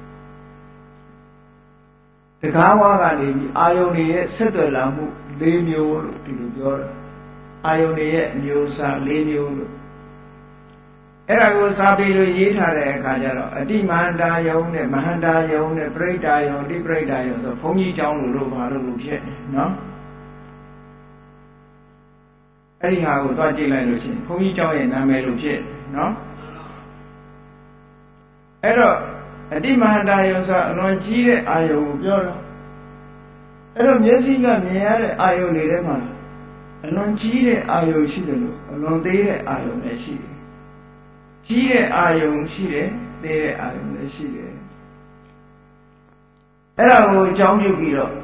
တကားဝါကနေပြီးအာယုန်တွေရဲ့ဆက်သွယ်လာမှု၄မျိုးလို့ဒီလိုပြောတာအာယုန်တွေရဲ့အမျိုးအစား၄မျိုးလို့အဲ့ဒါကိုစာပေလိုရေးထားတဲ့အခါကျတော့အတိမဟန္တာယုံနဲ့မဟန္တာယုံနဲ့ပရိဒ္ဓာယုံတိပရိဒ္ဓာယုံဆိုဘုန်းကြီးเจ้าလို့ဘာလို့ဖြစ်နေနော်အဲ့ဒီဟာကိုသွားကြည့်လိုက်လို့ရှိရင်ဘုန်းကြီးเจ้าရဲ့နာမည်လို့ဖြစ်နော်အဲ့တော့အတိမဟန္တာယုံဆိုအလွန်ကြီးတဲ့အာယုံကိုပြောတော့အဲ့တော့မျက်စိကမြင်ရတဲ့အာယုံတွေထဲမှာအလွန်ကြီးတဲ့အာယုံရှိတယ်လို့အလွန်သေးတဲ့အာယုံလည်းရှိတယ်ကြီးတဲ့အာယုံရှိတယ်သေးတဲ့အာယုံလည်းရှိတယ်အဲ့ဒါကိုအကြောင်းပြုပြီးတော့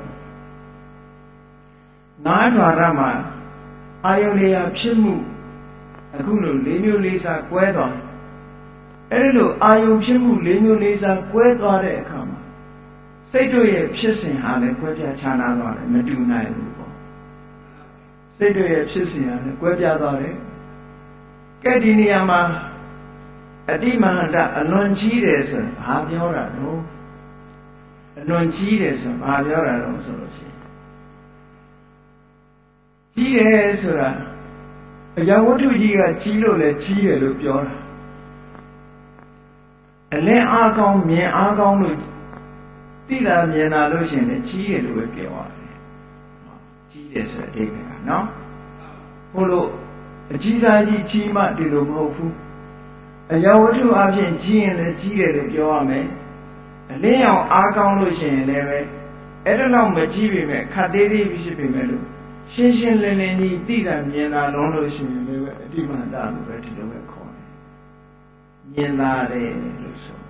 နားထွာရမှာအာယုံတွေဟာဖြစ်မှုအခုလို၄မျိုး၄စားကွဲသွားအဲ့ဒီလိုအာယုံဖြစ်မှု၄မျိုး၄စားကွဲသွားတဲ့အခါမှာစိတ်တို့ရဲ့ဖြစ်စဉ်ဟာလည်းကွဲပြားခြားနားသွားတယ်မတူနိုင်ဘူးပေါ့စိတ်တို့ရဲ့ဖြစ်စဉ်ဟာလည်းကွဲပြားသွားတယ်ကဲဒီနေရာမှာအတိမဟန္တအလွန်ကြီးတယ်ဆိုရင်ဘာပြောတာတော့အလွန်ကြီးတယ်ဆိုရင်ဘာပြောတာတော့ဆိုလို့ရှိရင်ကြီးတယ်ဆိုတာအရာဝတ္ထုကြီးကကြီးလို့လည်းကြီးတယ်လို့ပြောတာအလင်းအားကောင်းမြင်အားကောင်းလို့သိတာမြင်တာလို့ရှိရင်လည်းကြီးတယ်လို့ပဲပြောရတယ်ကြီးတယ်ဆိုတဲ့အဓိပ္ပာယ်ကနော်ဘို့လို့အကြီးစားကြီးကြီးမှဒီလိုမဟုတ်ဘူးအရာဝတ္ထုအပြင်ကြီးရင်လည်းကြီးတယ်လို့ပြောရမယ်အလင်းအောင်အားကောင်းလို့ရှိရင်လည်းပဲအဲ့ဒါတော့မကြီးပေမဲ့ခတ်သေးသေးဖြစ်ပေမဲ့လို့ရှင်းရှင်းလင်းလင်းကြီးသိတာမြင်တာလုံးလို့ရှိရင်လည်းအတိမန္တလို့ပဲဒီလိုပဲခေါ်တယ်မြင်လာတယ်လို့ဆို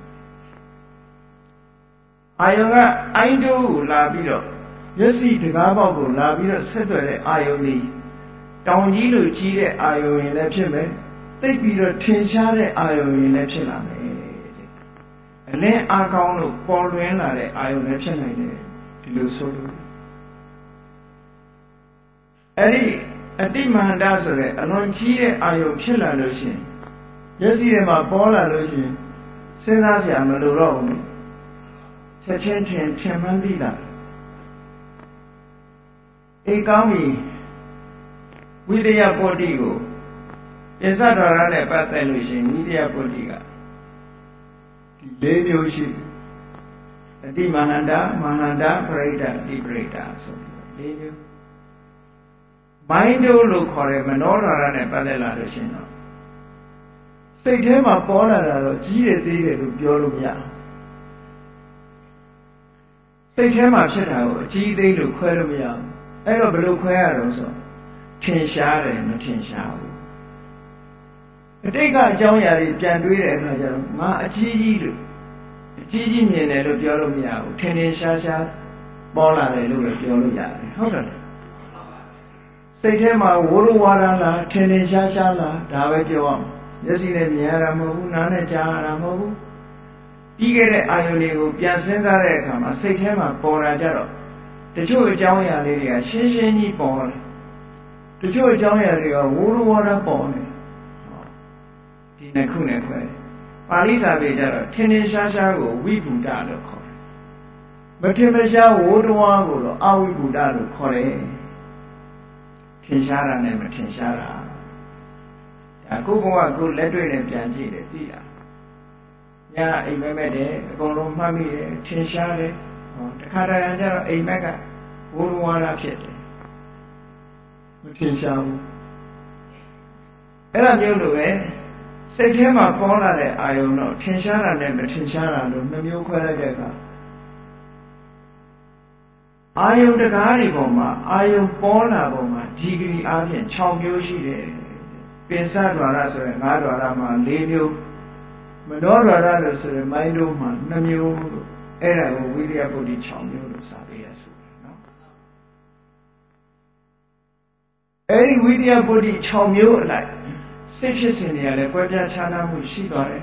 အာယုံကအိုင်းတိုးကိုလာပြီးတော့မျက်စိတကားပေါက်ကိုလာပြီးတော့ဆက်သွယ်တဲ့အာယုံကြီးတောင်ကြီးလိုကြီးတဲ့အာယုံရင်လည်းဖြစ်မယ်သိပြီးတော့ထင်ရှားတဲ့အာယုံရင်လည်းဖြစ်လာမယ်အလင်းအားကောင်းလို့ပေါ်လွင်လာတဲ့အာယုံလည်းဖြစ်နိုင်တယ်ဒီလိုဆိုလို့အဲ့ဒီအတိမဟန္တဆိုတဲ့အလွန်ကြီးတဲ့အာယုံဖြစ်လာလို့ရှိရင်မျက်စိထဲမှာပေါ်လာလို့ရှိရင်စဉ်းစားစရာမလိုတော့ဘူးချက်ချင်းထင်မှန်းသိတာအေးကောင်းပြီဝိတယပုတ္တိကိုပစ္စဒ္ဒရနဲ့ပတ်သက်လို့ရှိရင်ဝိတယပုတ္တိကဒီ၄မျိုးရှိအတိမဟန္တမဟန္တပရိဒ္ဓတိပရိဒ္ဓဆိုပြီး၄မျိုးမိုင်းတို့လို့ခေါ်တဲ့မနောဒရနဲ့ပတ်သက်လာလို့ရှိရင်တော့စိတ်ထဲမှာပေါ်လာတာတော့ကြီးတယ်သေးတယ်လို့ပြောလို့မရစိတ်ထဲမှာဖြစ်တာကိုအကြီးသေးလို့ခွဲလို့မရဘူးအဲ့တော့ဘယ်လိုခွဲရတော့ဆိုထင်ရှားတယ်မထင်ရှားဘူးအတိတ်ကအကြောင်းအရာတွေပြန်တွေးတဲ့အခါကျတော့ငါအကြီးကြီးလို့အကြီးကြီးမြင်တယ်လို့ပြောလို့မရဘူးထင်ထင်ရှားရှားပေါ်လာတယ်လို့လည်းပြောလို့ရတယ်ဟုတ်တယ်စိတ်ထဲမှာဝိုးဝါဒလားထင်ထင်ရှားရှားလားဒါပဲပြောရမှာမျက်စိနဲ့မြင်ရတာမဟုတ်ဘူးနားနဲ့ကြားရတာမဟုတ်ဘူးပြီးခဲ့တဲ့အာယုန်တွေကိုပြန်စဉ်းစားတဲ့အခါမှာစိတ်ထဲမှာပေါ်လာကြတော့တချို့အကြောင်းအရာလေးတွေကရှင်းရှင်းကြီးပေါ်တယ်တချို့အကြောင်းအရာတွေကဝိုးဝါဒပေါ်နေဒီနှစ်ခုနဲ့ခွဲပါဠိစာပေကျတော့ထင်ထင်ရှားရှားကိုဝိဗုဒ္ဓလို့ခေါ်တယ်မထင်မရှားဝိုးတွားကိုတော့အဝိဗုဒ္ဓလို့ခေါ်တယ်ထင်ရှားတာနဲ့မထင်ရှားတာဒါကိုဘဝကိုလက်တွေ့နဲ့ပြန်ကြည့်တယ်သိတာညာအိမ်မက်မဲ့တယ်အကုန်လုံးမှတ်မိတယ်ထင်ရှားတယ်တခါတရံကျတော့အိမ်မက်ကဝိုးဝါးတာဖြစ်တယ်မထင်ရှားဘူးအဲ့ဒါမျိုးလိုပဲစိတ်ထဲမှာပေါ်လာတဲ့အာယုံတော့ထင်ရှားတာနဲ့မထင်ရှားတာလို့နှစ်မျိုးခွဲလိုက်တဲ့အခါအာယုံတကားတွေပေါ်မှာအာယုံပေါ်လာပုံမှာဒီဂရီအားဖြင့်6မျိုးရှိတယ်ပင်စဒွါရဆိုရင်5ဒွါရမှာ4မျိုးမနောဒွါရလို့ဆိုရင်မိုင်းတို့မှာ2မျိုးလို့အဲ့ဒါကိုဝိရိယပုဒ်တိ6မျိုးလို့စာပေးရဆိုတယ်နော်အဲ့ဒီဝိရိယပုဒ်တိ6မျိုးအလိုက်စိတ်ဖြစ်စဉ်တွေကလည်းကွဲပြားခြားနားမှုရှိသွားတယ်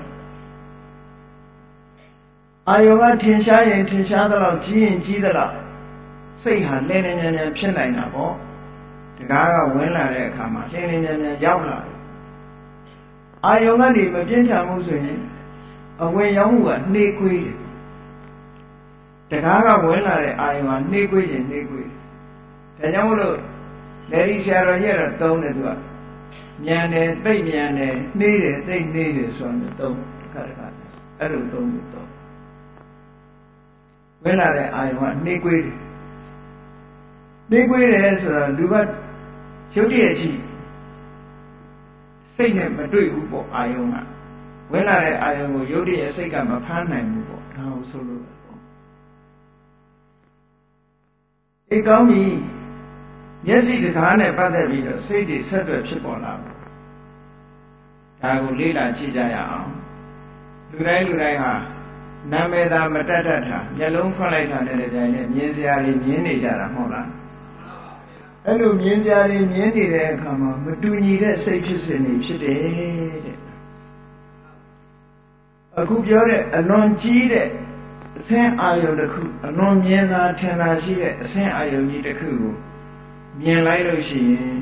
အာယုံကထင်ရှားရင်ထင်ရှားသလောက်ကြီးရင်ကြီးသလောက်စိတ်ဟာလင်းလင်းမြန်မြန်ဖြစ်နိုင်တာပေါ့တကားကဝင်လာတဲ့အခါမှာလင်းလင်းမြန်မြန်ရောက်လာတယ်အာယုံကနေမပြင်းထန်မှုဆိုရင်အဝင်ရောက်မှုကနှေးကွေးတယ်တကားကဝင်လာတဲ့အာယုံကနှေးကွေးရင်နှေးကွေးဒါကြောင့်မလို့လေဒီဆရာတော်ကြီးကတော့သုံးတယ်သူကမြန်တယ်သိပ်မြန်တယ်နှေးတယ်သိပ်နှေးတယ်ဆိုတော့သုံးတစ်ခါတစ်ခါအဲ့လိုသုံးလို့သုံးဝင်လာတဲ့အာယုံကနှေးကွေးတယ်နှေးကွေးတယ်ဆိုတော့လူကရုပ်တရက်ရှိစိတ်နဲ့မတွေ့ဘူးပေါ့အာယုံကဝင်လာတဲ့အာယုံကိုရုပ်တရက်စိတ်ကမဖမ်းနိုင်ဘူးပေါ့ဒါကိုဆိုလို့ပေါ့အေးကောင်းပြီမျက်စိတကားနဲ့ပတ်သက်ပြီးတော့စိတ်တွေဆက်သွယ်ဖြစ်ပေါ်လာဘူးဒါကိုလေ့လာကြည့်ကြရအောင်လူတိုင်းဟာနာမည်သာမတတ်တတ်တာမျက်လုံးဖွင့်လိုက်တာနဲ့လည်းကြိုင်နဲ့မြင်စရာတွေမြင်နေကြတာမဟုတ်လားအဲ့လိုမြင်စရာတွေမြင်နေတဲ့အခါမှာမတူညီတဲ့စိတ်ဖြစ်စဉ်တွေဖြစ်တယ်တဲ့အခုပြောတဲ့အလွန်ကြီးတဲ့အဆင်းအာယုံတစ်ခုအလွန်မြင်သာထင်သာရှိတဲ့အဆင်းအာယုံကြီးတစ်ခုကိုမြင်လိုက်လို့ရှိရင်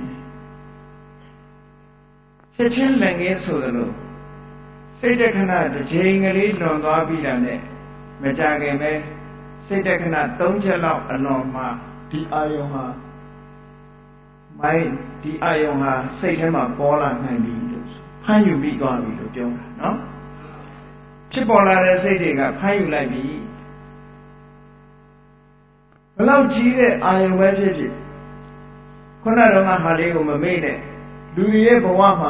ချက်ချင်းလက်ငင်းဆိုသလိုစိတ်တခဏတစ်ချိန်ကလေးလွန်သွားပြီးတာနဲ့မကြခင်ပဲစိတ်တခဏ3ချက်လောက်အလွန်မှာဒီအာယုံဟာဒီအာယုံဟာစိတ်ထဲမှာပေါ်လာနိုင်ပြီလို့ဖမ်းယူပြီးသွားပြီလို့ပြောတာနော်ဖြစ်ပေါ်လာတဲ့စိတ်တွေကဖမ်းယူလိုက်ပြီဘလောက်ကြီးတဲ့အာယုံပဲဖြစ်ဖြစ်ခုနကတော့ဟာလေးကိုမမေ့နဲ့လူရဲ့ဘဝမှာ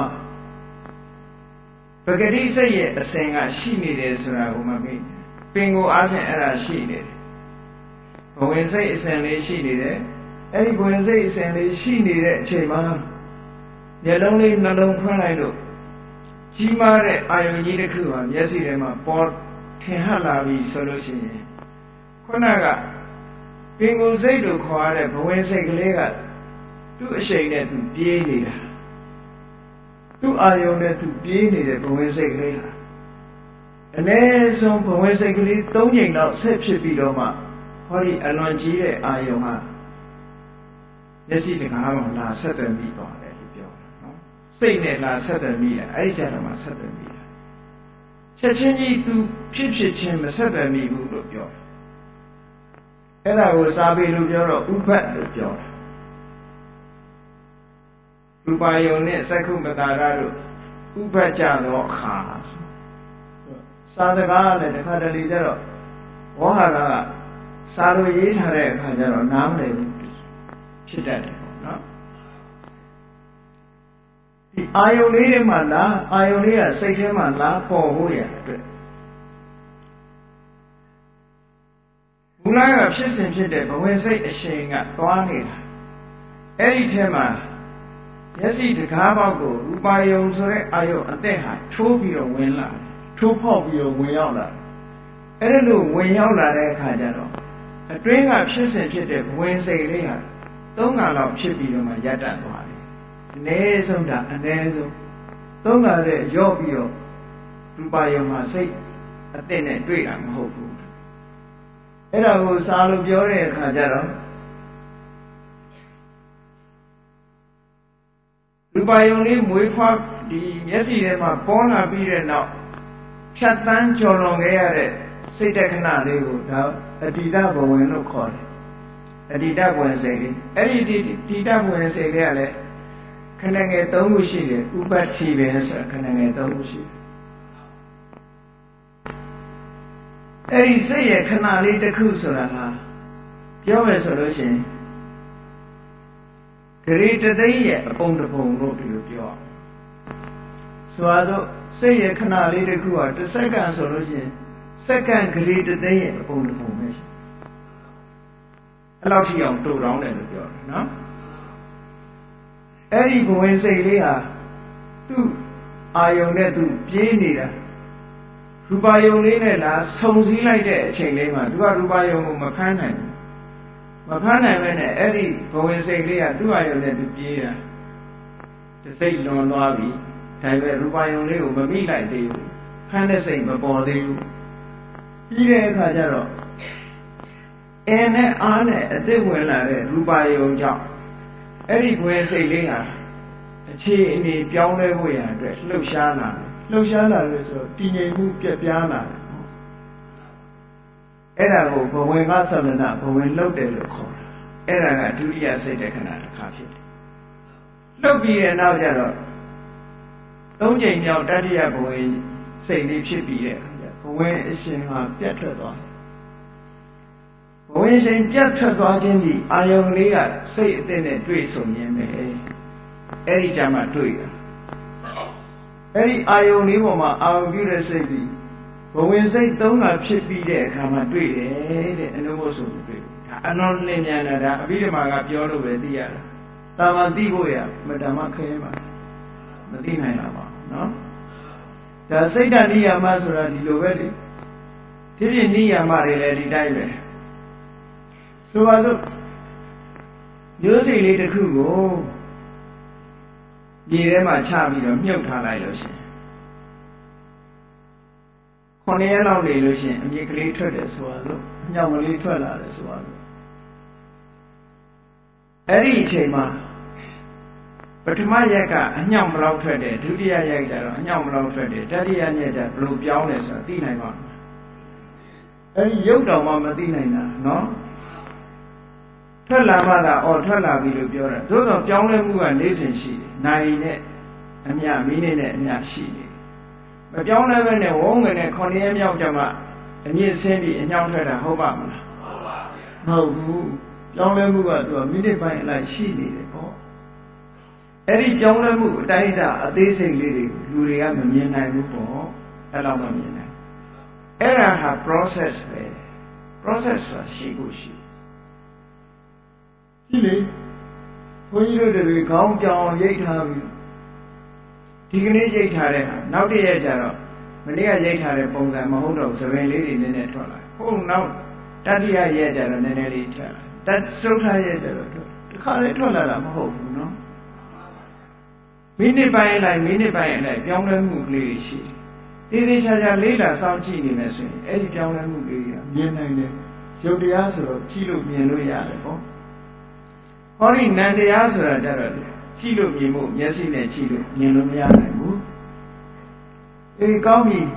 ပဂတိစိတ်ရဲ့အစဉ်ကရှိနေတယ်ဆိုတာကိုမမေ့ပင်ကိုအားဖြင့်အဲ့ဒါရှိနေတယ်ဘဝင်စိတ်အစဉ်လေးရှိနေတယ်အဲ့ဒီဘဝင်စိတ်အစဉ်လေးရှိနေတဲ့အချိန်မှာမျက်လုံးလေးနှလုံးဖွင့်လိုက်လို့ကြီးမားတဲ့အာယုံကြီးတစ်ခုဟာမျက်စိထဲမှာပေါ်ထင်ဟပ်လာပြီဆိုလို့ရှိရင်ခုနကပင်ကိုယ်စိတ်လို့ခေါ်ရတဲ့ဘဝင်စိတ်ကလေးကသူ့အရှိန်နဲ့သူပြေးနေတာသူ့အာယုံနဲ့သူပြေးနေတဲ့ဘဝင်စိတ်ကလေးဟာအနည်းဆုံးဘဝင်စိတ်ကလေး3ချိန်လောက်ဆက်ဖြစ်ပြီးတော့မှဟောဒီအလွန်ကြီးတဲ့အာယုံဟာမျက်စိတကားမှာလာဆက်သွယ်ပြီးသွားတယ်လို့ပြောတာနော်စိတ်နဲ့လာဆက်သွယ်ပြီးတာအဲ့ဒီကြတော့မှဆက်သွယ်ပြီးတာချက်ချင်းကြီးသူဖြစ်ချင်းမဆက်သွယ်မိဘူးလို့ပြောတယ်အဲ့ဒါကိုစာပေလို့ပြောတော့ဥပ္ပတ်လို့ပြောတာရူပါယုံနဲ့စက္ခုမတာရတို့ဥပ္ပတ်ကြသောအခါစာစကားလည်းတစ်ခါတလေကျတော့ဝဟရကစာလိုရေးထားတဲ့အခါကျတော့နားမလည်ဘူးဖြစ်တတ်တယ်ပေါ့နော်ဒီအာယုံလေးတွေမှာလားအာယုံလေးကစိတ်ထဲမှာလားပေါ်ဖို့ရအတွက်မူလကဖြစ်စဉ်ဖြစ်တဲ့ဘဝင်စိတ်အရှိန်ကသွားနေတာအဲ့ဒီထဲမှာမျက်စိတကားပေါက်ကိုရူပါယုံဆိုတဲ့အာယုံအသက်ဟာထိုးပြီးတော့ဝင်လာတယ်ထိုးဖောက်ပြီးတော့ဝင်ရောက်လာတယ်အဲ့ဒါလို့ဝင်ရောက်လာတဲ့အခါကျတော့အတွင်းကဖြစ်စဉ်ဖြစ်တဲ့ဘဝင်စိတ်လေးဟာ3ခါလောက်ဖြစ်ပြီးတော့မှရပ်တန့်သွားတယ်အနည်းဆုံးဒါအနည်းဆုံး3ခါတဲ့ရော့ပြီးတော့ရူပါယုံမှာစိတ်အသက်နဲ့တွေ့တာမဟုတ်ဘူးအဲ့ဒါကိုစာလို့ပြောတဲ့အခါကျတော့ရူပါယုံလေးမွေးဖွားဒီမျက်စိထဲမှာပေါ်လာပြီးတဲ့နောက်ဖြတ်တန်းကျော်လွန်ခဲ့ရတဲ့စိတ်တက္ခဏလေးကိုဒါအတ္တိတဘဝင်လို့ခေါ်တယ်အတ္တိတဘဝင်စိတ်လေးအဲ့ဒီအတ္တိတဘဝင်စိတ်လေးကလည်းခဏငယ်3ခုရှိတယ်ဥပ္ပတ္တိပဲဆိုတာခဏငယ်3ခုရှိတယ်အဲ့ဒီစိတ်ရဲ့ခဏလေးတစ်ခုဆိုတာဟာပြောမယ်ဆိုလို့ရှိရင်ဂရေတသိန်းရဲ့အပုံတစ်ပုံလို့ဒီလိုပြောဆိုတော့စိတ်ရဲ့ခဏလေးတစ်ခုဟာတစ်စက္ကန့်ဆိုလို့ရှိရင်စက္ကန့်ဂရေတသိန်းရဲ့အပုံတစ်ပုံပဲရှိအဲ့လောက်ထိအောင်တူတောင်းတယ်လို့ပြောတယ်နော်အဲ့ဒီဘဝင်စိတ်လေးဟာသူ့အာယုံနဲ့သူပြေးနေတာရူပယုံလေးနဲ့လားဆုံစည်းလိုက်တဲ့အချိန်လေးမှာသူကရူပယုံကိုမဖမ်းနိုင်ဘူးမဖမ်းနိုင်ပဲနဲ့အဲ့ဒီဘဝင်စိတ်လေးကသူ့အာယုံနဲ့သူပြေးတာတစိတ်လွန်သွားပြီဒါပေမဲ့ရူပယုံလေးကိုမမိလိုက်သေးဘူးဖမ်းတဲ့စိတ်မပေါ်သေးဘူးပြီးတဲ့အခါကျတော့အင်းနဲ့အားနဲ့အသက်ဝင်လာတဲ့ရူပယုံကြောင့်အဲ့ဒီဘဝင်စိတ်လေးဟာအခြေအနေပြောင်းလဲဖို့ရအတွက်လှုပ်ရှားလာတယ်လှုပ်ရှားလာလို့ဆိုတည်ငြိမ်မှုပြက်ပြားလာတယ်အဲ့ဒါကိုဘဝင်ကသမဏဘဝင်လှုပ်တယ်လို့ခေါ်တာအဲ့ဒါကဒုတိယစိတ်တခဏတစ်ခါဖြစ်တယ်လှုပ်ပြီးတဲ့နောက်ကျတော့သုံးချိန်မြောက်တတိယဘဝင်စိတ်လေးဖြစ်ပြီးတဲ့အခါကျဘဝင်အရှင်ဟာပြတ်ထွက်သွားတယ်ဘဝင်ရှင်ပြတ်ထွက်သွားခြင်းဒီအာယုံလေးကစိတ်အသစ်နဲ့တွေ့ဆုံခြင်းပဲအဲ့ဒီကြမှာတွေ့တာအဲ့ဒီအာယုံလေးပေါ်မှာအာရုံပြုတဲ့စိတ်ပြီးဘဝင်စိတ်သုံးတာဖြစ်ပြီးတဲ့အခါမှာတွေ့တယ်တဲ့အနုဘောဆိုတွေ့ဒါအနုလင်းမြန်တာဒါအဘိဓမ္မာကပြောလို့ပဲသိရတာတာမန်သိဖို့ရမတ္တမခဲမှာမသိနိုင်တာပါနော်ဒါစိတ်ဓာတ်နိယာမဆိုတာဒီလိုပဲလေဒီပြည့်နိယာမတွေလည်းဒီတိုင်းပဲဆိုပါစို့မျိုးစိတ်လေးတစ်ခုကိုမြေထဲမှာချပြီးတော့မြုပ်ထားလိုက်လို့ရှိရင်9 ရက်လောက်နေလို့ရှိရင်အမြစ်ကလေးထွက်တယ်ဆိုတော့အညောင်ကလေးထွက်လာတယ်ဆိုတော့အဲ့ဒီအချိန်မှာပထမရက်ကအညောင်ဘလောက်ထွက်တယ်ဒုတိယရက်ကျတော့အညောင်ဘလောက်ထွက်တယ်တတိယရက်ကျဘယ်လိုပြောင်းလဲဆိုတာသိနိုင်ပါ့မလားအဲ့ဒီရုပ်တော်မှမသိနိုင်တာနော်ထွက်လာမှသာထွက်လာပြီလို့ပြောတာသို့တော့ပြောင်းလဲမှုကနေ့စဉ်ရှိတယ်နိုင်နဲ့အမျှမိနစ်နဲ့အမျှရှိတယ်မပြောင်းလဲပဲနဲ့ဝုန်းငယ်နဲ့9 ရက်မြောက်ကြမှာအမြင့်ဆင်းပြီးအညောင်းထွက်တာဟုတ်ပါမလားဟုတ်ပါဘူးမဟုတ်ဘူးပြောင်းလဲမှုကသူကမိနစ်ပိုင်းအလိုက်ရှိနေတယ်ပေါ့အဲ့ဒီပြောင်းလဲမှုအတိုင်းအတာအသေးစိတ်လေးတွေလူတွေကမမြင်နိုင်ဘူးပေါ့အဲ့လောက်မမြင်နိုင်အဲ့ဒါဟာ process ပဲ process ဆိုတာရှိကိုရှိဒီလေဘုန်းကြီးတို့တွေခေါင်းကြောင်ရိတ်ထားပြီးဒီကနေ့ရိတ်ထားတဲ့ဟာနောက်တည့်ရက်ကျတော့မနေ့ကရိတ်ထားတဲ့ပုံစံမဟုတ်တော့သပင်လေးတွေနည်းနည်းထွက်လာဟုတ်နောက်တတိယရက်ကျတော့နည်းနည်းလေးထွက်လာတသုတ်ထားရက်ကျတော့ဒီခါလေးထွက်လာတာမဟုတ်ဘူးနော်မိနစ်ပိုင်းလိုက်မိနစ်ပိုင်းလိုက်ပြောင်းလဲမှုကလေးရှိတယ်သေးသေးချာချာလေးလာစောင့်ကြည့်နေမယ်ဆိုရင်အဲ့ဒီပြောင်းလဲမှုကလေးကမြင်နိုင်တယ်ရုပ်တရားဆိုတော့ကြည့်လို့မြင်လို့ရတယ်ပေါ့ဟောဒီနံတရားဆိုတာကြတော့ကြည့်လို့မြင်ဖို့မျက်စိနဲ့ကြည့်လို့မြင်လို့မရနိုင်ဘူးအေးကောင်းပြီ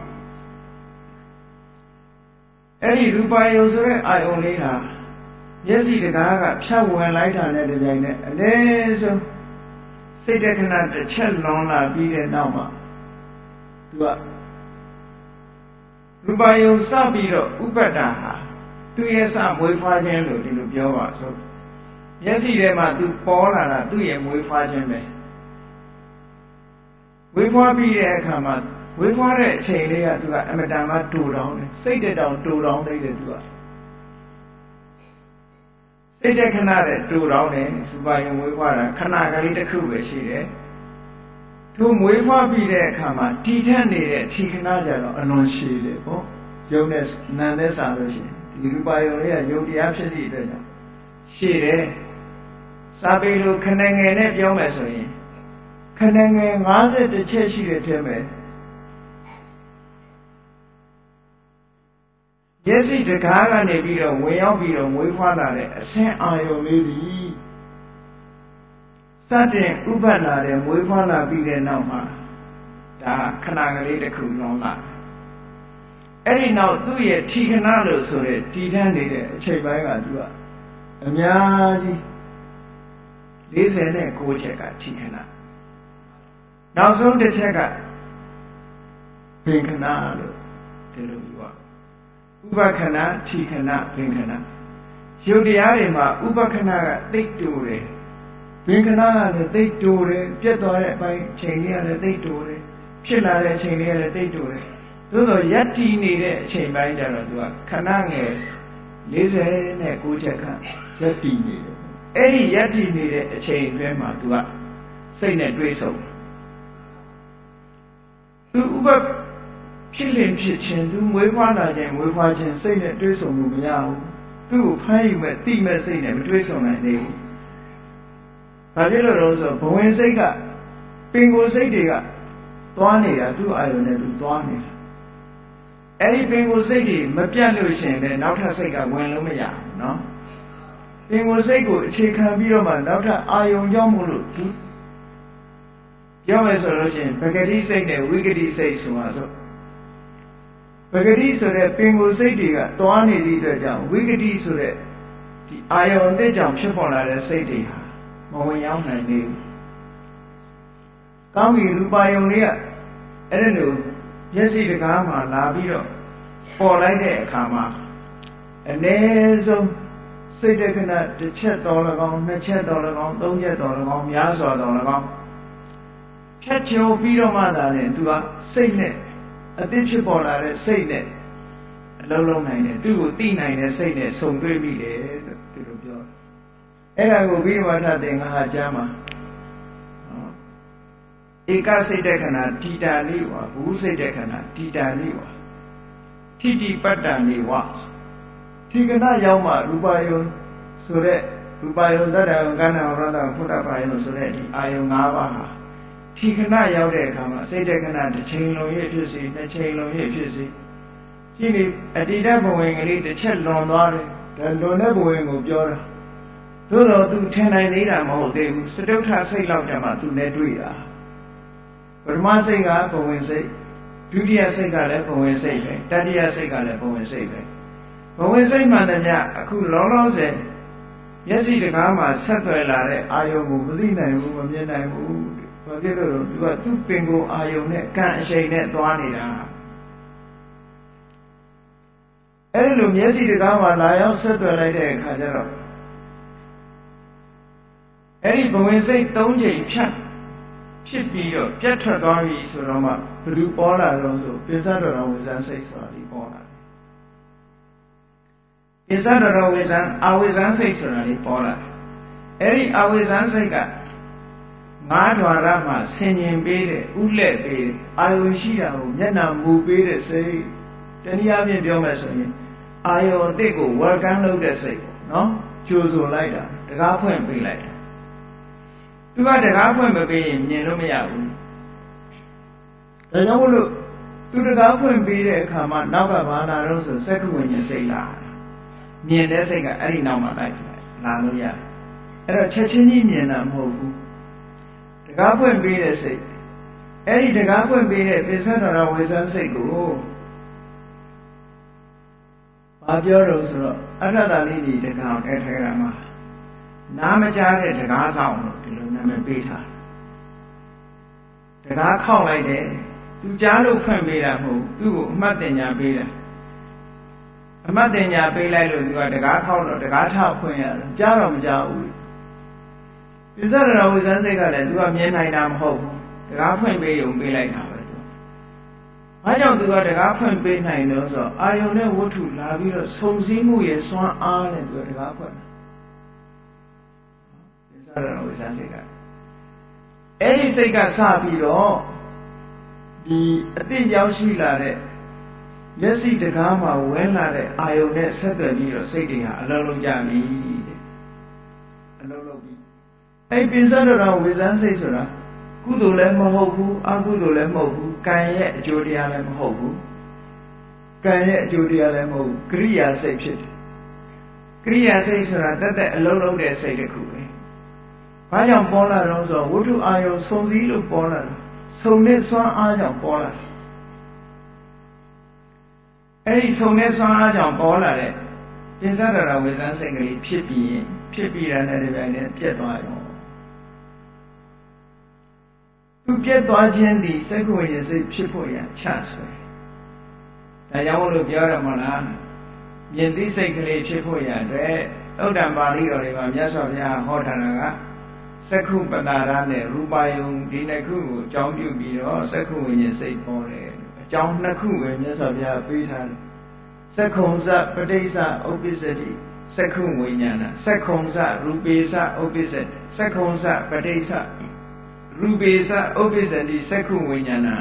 အဲ့ဒီရူပယုံဆိုတဲ့အာယုံလေးဟာမျက်စိတကားကဖြတ်ဝင်လိုက်တာနဲ့တပြိုင်နက်အနည်းဆုံးစိတ်တခဏတစ်ချက်လွန်လာပြီးတဲ့နောက်မှာသူကရူပယုံစပြီးတော့ဥပ္ပတ္တဟာသူရဲ့စမွေးဖွားခြင်းလို့ဒီလိုပြောပါဆိုမျက်စိထဲမှာသူပေါ်လာတာသူ့ရဲ့မွေးဖွားခြင်းပဲမွေးဖွားပြီးတဲ့အခါမှာမွေးဖွားတဲ့အချိန်လေးကသူကအမတန်မှတူတောင်းတယ်စိတ်တက်တောင်တူတောင်းနေတယ်သူကစိတ်တက်ခဏတဲ့တူတောင်းတယ်ရူပယုံမွေးဖွားတာခဏကလေးတစ်ခုပဲရှိတယ်သူမွေးဖွားပြီးတဲ့အခါမှာတည်ထက်နေတဲ့အထိခဏကြတော့အလွန်ရှည်တယ်ပေါ့ယုံနဲ့နာနဲ့စာလို့ရှိရင်ဒီရူပယုံလေးကယုံတရားဖြစ်သည့်အတွက်ကြောင့်ရှည်တယ်စာပေလိုခဏငယ်နဲ့ပြောမယ်ဆိုရင်ခဏငယ်50ချက်ရှိတဲ့ထဲမှာမျက်စိတကားကနေပြီးတော့ဝင်ရောက်ပြီးတော့မွေးဖွားလာတဲ့အဆင်းအာယုံလေးသည်စတင်ဥပ္ပလာတဲ့မွေးဖွားလာပြီးတဲ့နောက်မှာဒါခဏကလေးတစ်ခုလုံးလာအဲ့ဒီနောက်သူ့ရဲ့ထီခဏလို့ဆိုတဲ့တည်ထမ်းနေတဲ့အချိန်ပိုင်းကသူကအများကြီး49ချက်ကထီခဏနောက်ဆုံးတစ်ချက်ကပင်ခဏလို့ဒီလိုပြောဥပခဏထိခဏဘင်ခဏယုတ်တရားတွေမှာဥပခဏကသိပ်တူတယ်ဘင်ခဏကလည်းသိပ်တူတယ်ပြတ်သွားတဲ့အပိုင်းချိန်လေးကလည်းသိပ်တူတယ်ဖြစ်လာတဲ့အချိန်လေးကလည်းသိပ်တူတယ်သို့သောယက်တည်နေတဲ့အချိန်ပိုင်းကျတော့သူကခဏငယ်49ချက်ခန့်ယက်တည်နေတယ်အဲ့ဒီယက်တည်နေတဲ့အချိန်အတွင်းမှာသူကစိတ်နဲ့တွေးဆုံသူဥပဖြစ်လင်ဖြစ်ခြင်းသူမွေးဖွားလာခြင်းမွေးဖွားခြင်းစိတ်နဲ့တွေးဆုံလို့မရဘူးသူ့ကိုဖမ်းယူမဲ့တိမဲ့စိတ်နဲ့မတွေးဆုံနိုင်သေးဘူးဘာဖြစ်လို့လဲဆိုတော့ဘဝင်စိတ်ကပင်ကိုယ်စိတ်တွေကသွားနေတာသူ့အာယုန်နဲ့သူသွားနေတာအဲ့ဒီပင်ကိုယ်စိတ်တွေမပြတ်လို့ရှိရင်လည်းနောက်ထပ်စိတ်ကဝင်လို့မရဘူးเนาะပင်ကိုယ်စိတ်ကိုအခြေခံပြီးတော့မှနောက်ထပ်အာယုန်ကြောင့်မို့လို့သူပြောမယ်ဆိုလို့ရှိရင်ပဂတိစိတ်နဲ့ဝိဂတိစိတ်ဆိုတာဆိုပဂတိဆိုတဲ့ပင်ကိုယ်စိတ်တွေကသွားနေသည့်အတွက်ကြောင့်ဝိဂတိဆိုတဲ့ဒီအာယုန်အသစ်ကြောင့်ဖြစ်ပေါ်လာတဲ့စိတ်တွေဟာမဝင်ရောက်နိုင်သေးဘူး။ကောင်းပြီရူပါယုံလေးကအဲ့ဒါလိုမျက်စိတကားမှာလာပြီးတော့ပေါ်လိုက်တဲ့အခါမှာအ ਨੇ ဆုံးစိတ်တက္ကနာတစ်ချက်တော်၎င်းနှစ်ချက်တော်၎င်းသုံးချက်တော်၎င်းများစွာတော်၎င်းဖြတ်ကျော်ပြီးတော့မှသာလေသူကစိတ်နဲ့အသစ်ဖြစ်ပေါ်လာတဲ့စိတ်နဲ့အလုံးလုံးနိုင်တယ်သူ့ကိုသိနိုင်တဲ့စိတ်နဲ့ဆုံတွေ့ပြီလေလို့သူတို့ပြောတယ်အဲ့ဒါကိုဘိဓမ္မာထသင်္ဃဟာကျမ်းမှာဧကစိတ်တက္ကနာတိတာလေးဝါဘူစိတ်တက္ကနာတိတာလေးဝါထိတိပတ္တန်လေးဝါဒီကနာရောက်မှရူပါယုံဆိုတဲ့ရူပါယုံတတ္တယုံကဏ္ဍဝရတဖုဒ္ဓဘာယုံဆိုတဲ့ဒီအာယုံ၅ပါးဟာဒီကနာရောက်တဲ့အခါမှာစိတ်တက္ကနာတစ်ချိန်လုံးရဲ့ဖြစ်စေနှစ်ချိန်လုံးရဲ့ဖြစ်စေဒီနေ့အတ္တဘဝင်ကလေးတစ်ချက်လွန်သွားတယ်ဒါလွန်တဲ့ဘဝင်ကိုပြောတာသို့တော့သူထင်နိုင်သေးတာမဟုတ်သေးဘူးစတုထစိတ်လောက်တည်းမှသူနဲ့တွေ့တာပထမစိတ်ကဘဝင်စိတ်ဒုတိယစိတ်ကလည်းဘဝင်စိတ်ပဲတတိယစိတ်ကလည်းဘဝင်စိတ်ပဲဘဝင်စိတ်မှန်တယ်ညအခုလောလောဆယ်မျက်စိတကားမှာဆက်သွယ်လာတဲ့အာယုံကိုမသိနိုင်ဘူးမမြင်နိုင်ဘူးဘာဖြစ်လို့လဲသူကသူ့ပင်ကိုအာယုံနဲ့ကံအရှိန်နဲ့သွားနေတာအဲ့လိုမျက်စိတကားမှာလာရောက်ဆက်သွယ်လိုက်တဲ့အခါကျတော့အဲ့ဒီဘဝင်စိတ်၃ချိန်ဖြစ်ပြီးတော့ပြတ်ထွက်သွားပြီဆိုတော့မှဘယ်သူပေါ်လာတော့ဆိုပိစ္ဆဒတော်ဝိဇ္ဇန်စိတ်ဆိုတာဒီပေါ်လာတယ်ပိစ္ဆဒတော်ဝိဇ္ဇန်အဝိဇ္ဇန်စိတ်ဆိုတာဒီပေါ်လာတယ်အဲ့ဒီအဝိဇ္ဇန်စိတ်ကငါးဓာရမှာဆင်ញင်ပေးတယ်ဥလက်ပေးတယ်အာယုရှိတာကိုမျက်နှာမူပေးတဲ့စိတ်တနည်းအားဖြင့်ပြောမယ်ဆိုရင်အာယုအသစ်ကိုဝယ်ကမ်းလုပ်တဲ့စိတ်ပေါ့နော်ကြိုဆိုလိုက်တာတကားဖွင့်ပေးလိုက်တာသူကတကားဖွင့်မပေးရင်မြင်လို့မရဘူးဒါကြောင့်မို့လို့သူတကားဖွင့်ပေးတဲ့အခါမှာနောက်ကဘာလာတော့ဆိုစက္ကဝိညာဉ်စိတ်လာမြင်တဲ့စိတ်ကအဲ့ဒီနောက်မှာလိုက်လာလို့ရတယ်အဲ့တော့ချက်ချင်းကြီးမြင်တာမဟုတ်ဘူးတကားဖွင့်ပေးတဲ့စိတ်အဲ့ဒီတကားဖွင့်ပေးတဲ့ပိစ္ဆဒတော်ဝိဇ္ဇန်စိတ်ကိုဘာပြောတော့ဆိုတော့အတ္တတာလေးဒီတကားအဲ့ထဲကမှာနားမကြားတဲ့တကားဆောင်လို့ဒီလိုနာမည်ပေးထားတကားခောက်လိုက်တယ်သူကြားလို့ဖွင့်ပေးတာမဟုတ်သူ့ကိုအမှတ်တင်ညာပေးတာအမှတ်တင်ညာပေးလိုက်လို့သူကတကားခောက်တော့တကားထဖွင့်ရတယ်ကြားတော့မကြားဘူးပိစ္ဆဒတော်ဝိဇ္ဇန်စိတ်ကလည်းသူကမြင်နိုင်တာမဟုတ်ဘူးတကားဖွင့်ပေးရုံပေးလိုက်တာပဲဘာကြောင့်သူကတကားဖွင့်ပေးနိုင်လို့ဆိုတော့အာယုန်နဲ့ဝတ္ထုလာပြီးတော့ဆုံစည်းမှုရဲ့စွမ်းအားနဲ့သူကတကားဖွင့်ပိစ္ဆဒတော်ဝိဇ္ဇန်စိတ်ကအဲ့ဒီစိတ်ကစပြီးတော့ဒီအတိရောက်ရှိလာတဲ့မျက်စိတကားမှာဝင်လာတဲ့အာယုန်နဲ့ဆက်သွယ်ပြီးတော့စိတ်တွေဟာအလုံးလုံးကြပြီတဲ့အလုံးလုံးပြီအဲ့ပိစ္ဆဒတော်ဝိဇ္ဇန်စိတ်ဆိုတာကုသိုလ်လည်းမဟုတ်ဘူးအကုသိုလ်လည်းမဟုတ်ဘူးကံရဲ့အကျိုးတရားလည်းမဟုတ်ဘူးကံရဲ့အကျိုးတရားလည်းမဟုတ်ဘူးကရိယာစိတ်ဖြစ်တယ်ကရိယာစိတ်ဆိုတာတက်တက်အလုံးလုံးတဲ့စိတ်တစ်ခုပဲဘာကြောင့်ပေါ်လာတော့ဆိုဝတ္ထုအာယုံဆုံစည်းလို့ပေါ်လာတာဆုံတဲ့စွမ်းအားကြောင့်ပေါ်လာအဲ့ဒီဆုံတဲ့စွမ်းအားကြောင့်ပေါ်လာတဲ့ပိစ္ဆဒတော်ဝိဇ္ဇန်စိတ်ကလေးဖြစ်ပြီးတာနဲ့တပြိုင်တည်းပြတ်သွားရောသူပြတ်သွားခြင်းဒီစက္ကဝိညာဉ်စိတ်ဖြစ်ဖို့ရချဆွဲဒါကြောင့်လို့ပြောရမလားမြင်သိစိတ်ကလေးဖြစ်ဖို့ရတဲ့သုတ္တံပါဠိတော်တွေမှာမြတ်စွာဘုရားဟောထားတာကစက္ခုပတာရနဲ့ရူပယုံဒီနှစ်ခုကိုအကြောင်းပြုပြီးတော့စက္ခုဝိညာဉ်စိတ်ပေါ်တယ်အကြောင်းနှစ်ခုပဲမြတ်စွာဘုရားပေးထားတယ်စက္ခုံစပဋိစ္စဥပ္ပစ္စတိစက္ခုဝိညာဏစက္ခုံစရူပေစဥပ္ပစ္စတိစက္ခုံစပဋိစ္စရူပေစဥပ္ပစ္စတိစက္ခုဝိညာဏ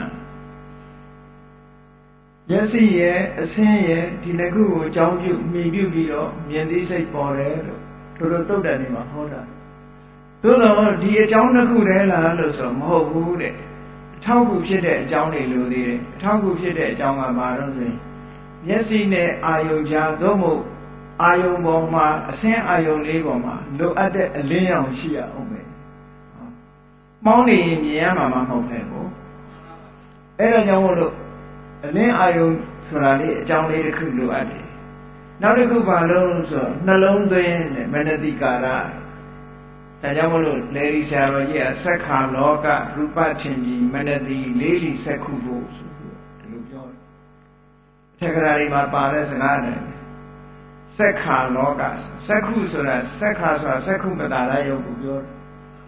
မျက်စိရဲ့အဆင်းရဲ့ဒီနှစ်ခုကိုအကြောင်းပြုမှီပြုပြီးတော့မြင်သိစိတ်ပေါ်တယ်လို့တို့သုတ္တန်ဒီမှာဟောတာသို့တော့ဒီအကြောင်းတစ်ခုတည်းလားလို့ဆိုမဟုတ်ဘူးတဲ့အထောက်အကူဖြစ်တဲ့အကြောင်းတွေလိုသေးတယ်အထောက်အကူဖြစ်တဲ့အကြောင်းကဘာလို့ဆိုရင်မျက်စိနဲ့အာယုံကြားသို့မဟုတ်အာယုံပေါ်မှာအဆင်းအာယုံလေးပေါ်မှာလိုအပ်တဲ့အလင်းရောင်ရှိရအောင်ပဲမောင်းနေရင်မြင်ရမှာမဟုတ်ပဲဘူးအဲ့ဒါကြောင့်မို့လို့အလင်းအာယုံဆိုတာလေးအကြောင်းလေးတစ်ခုလိုအပ်တယ်နောက်တစ်ခုဘာလို့ဆိုတော့နှလုံးသွင်းနဲ့မနတိကာရဒါကြောင့်မို့လို့လေဒီဆရာတော်ကြီးကသက္ခာလောကရူပထင်ကြီးမနတိလေးလီစက္ခုဖို့ဆိုပြီးဒီလိုပြောတယ်ထက်ကရာတွေမှာပါတဲ့စကားတယ်သက္ခာလောကစက္ခုဆိုတာသက္ခာဆိုတာစက္ခုပတာရယုတ်ကိုပြောတယ်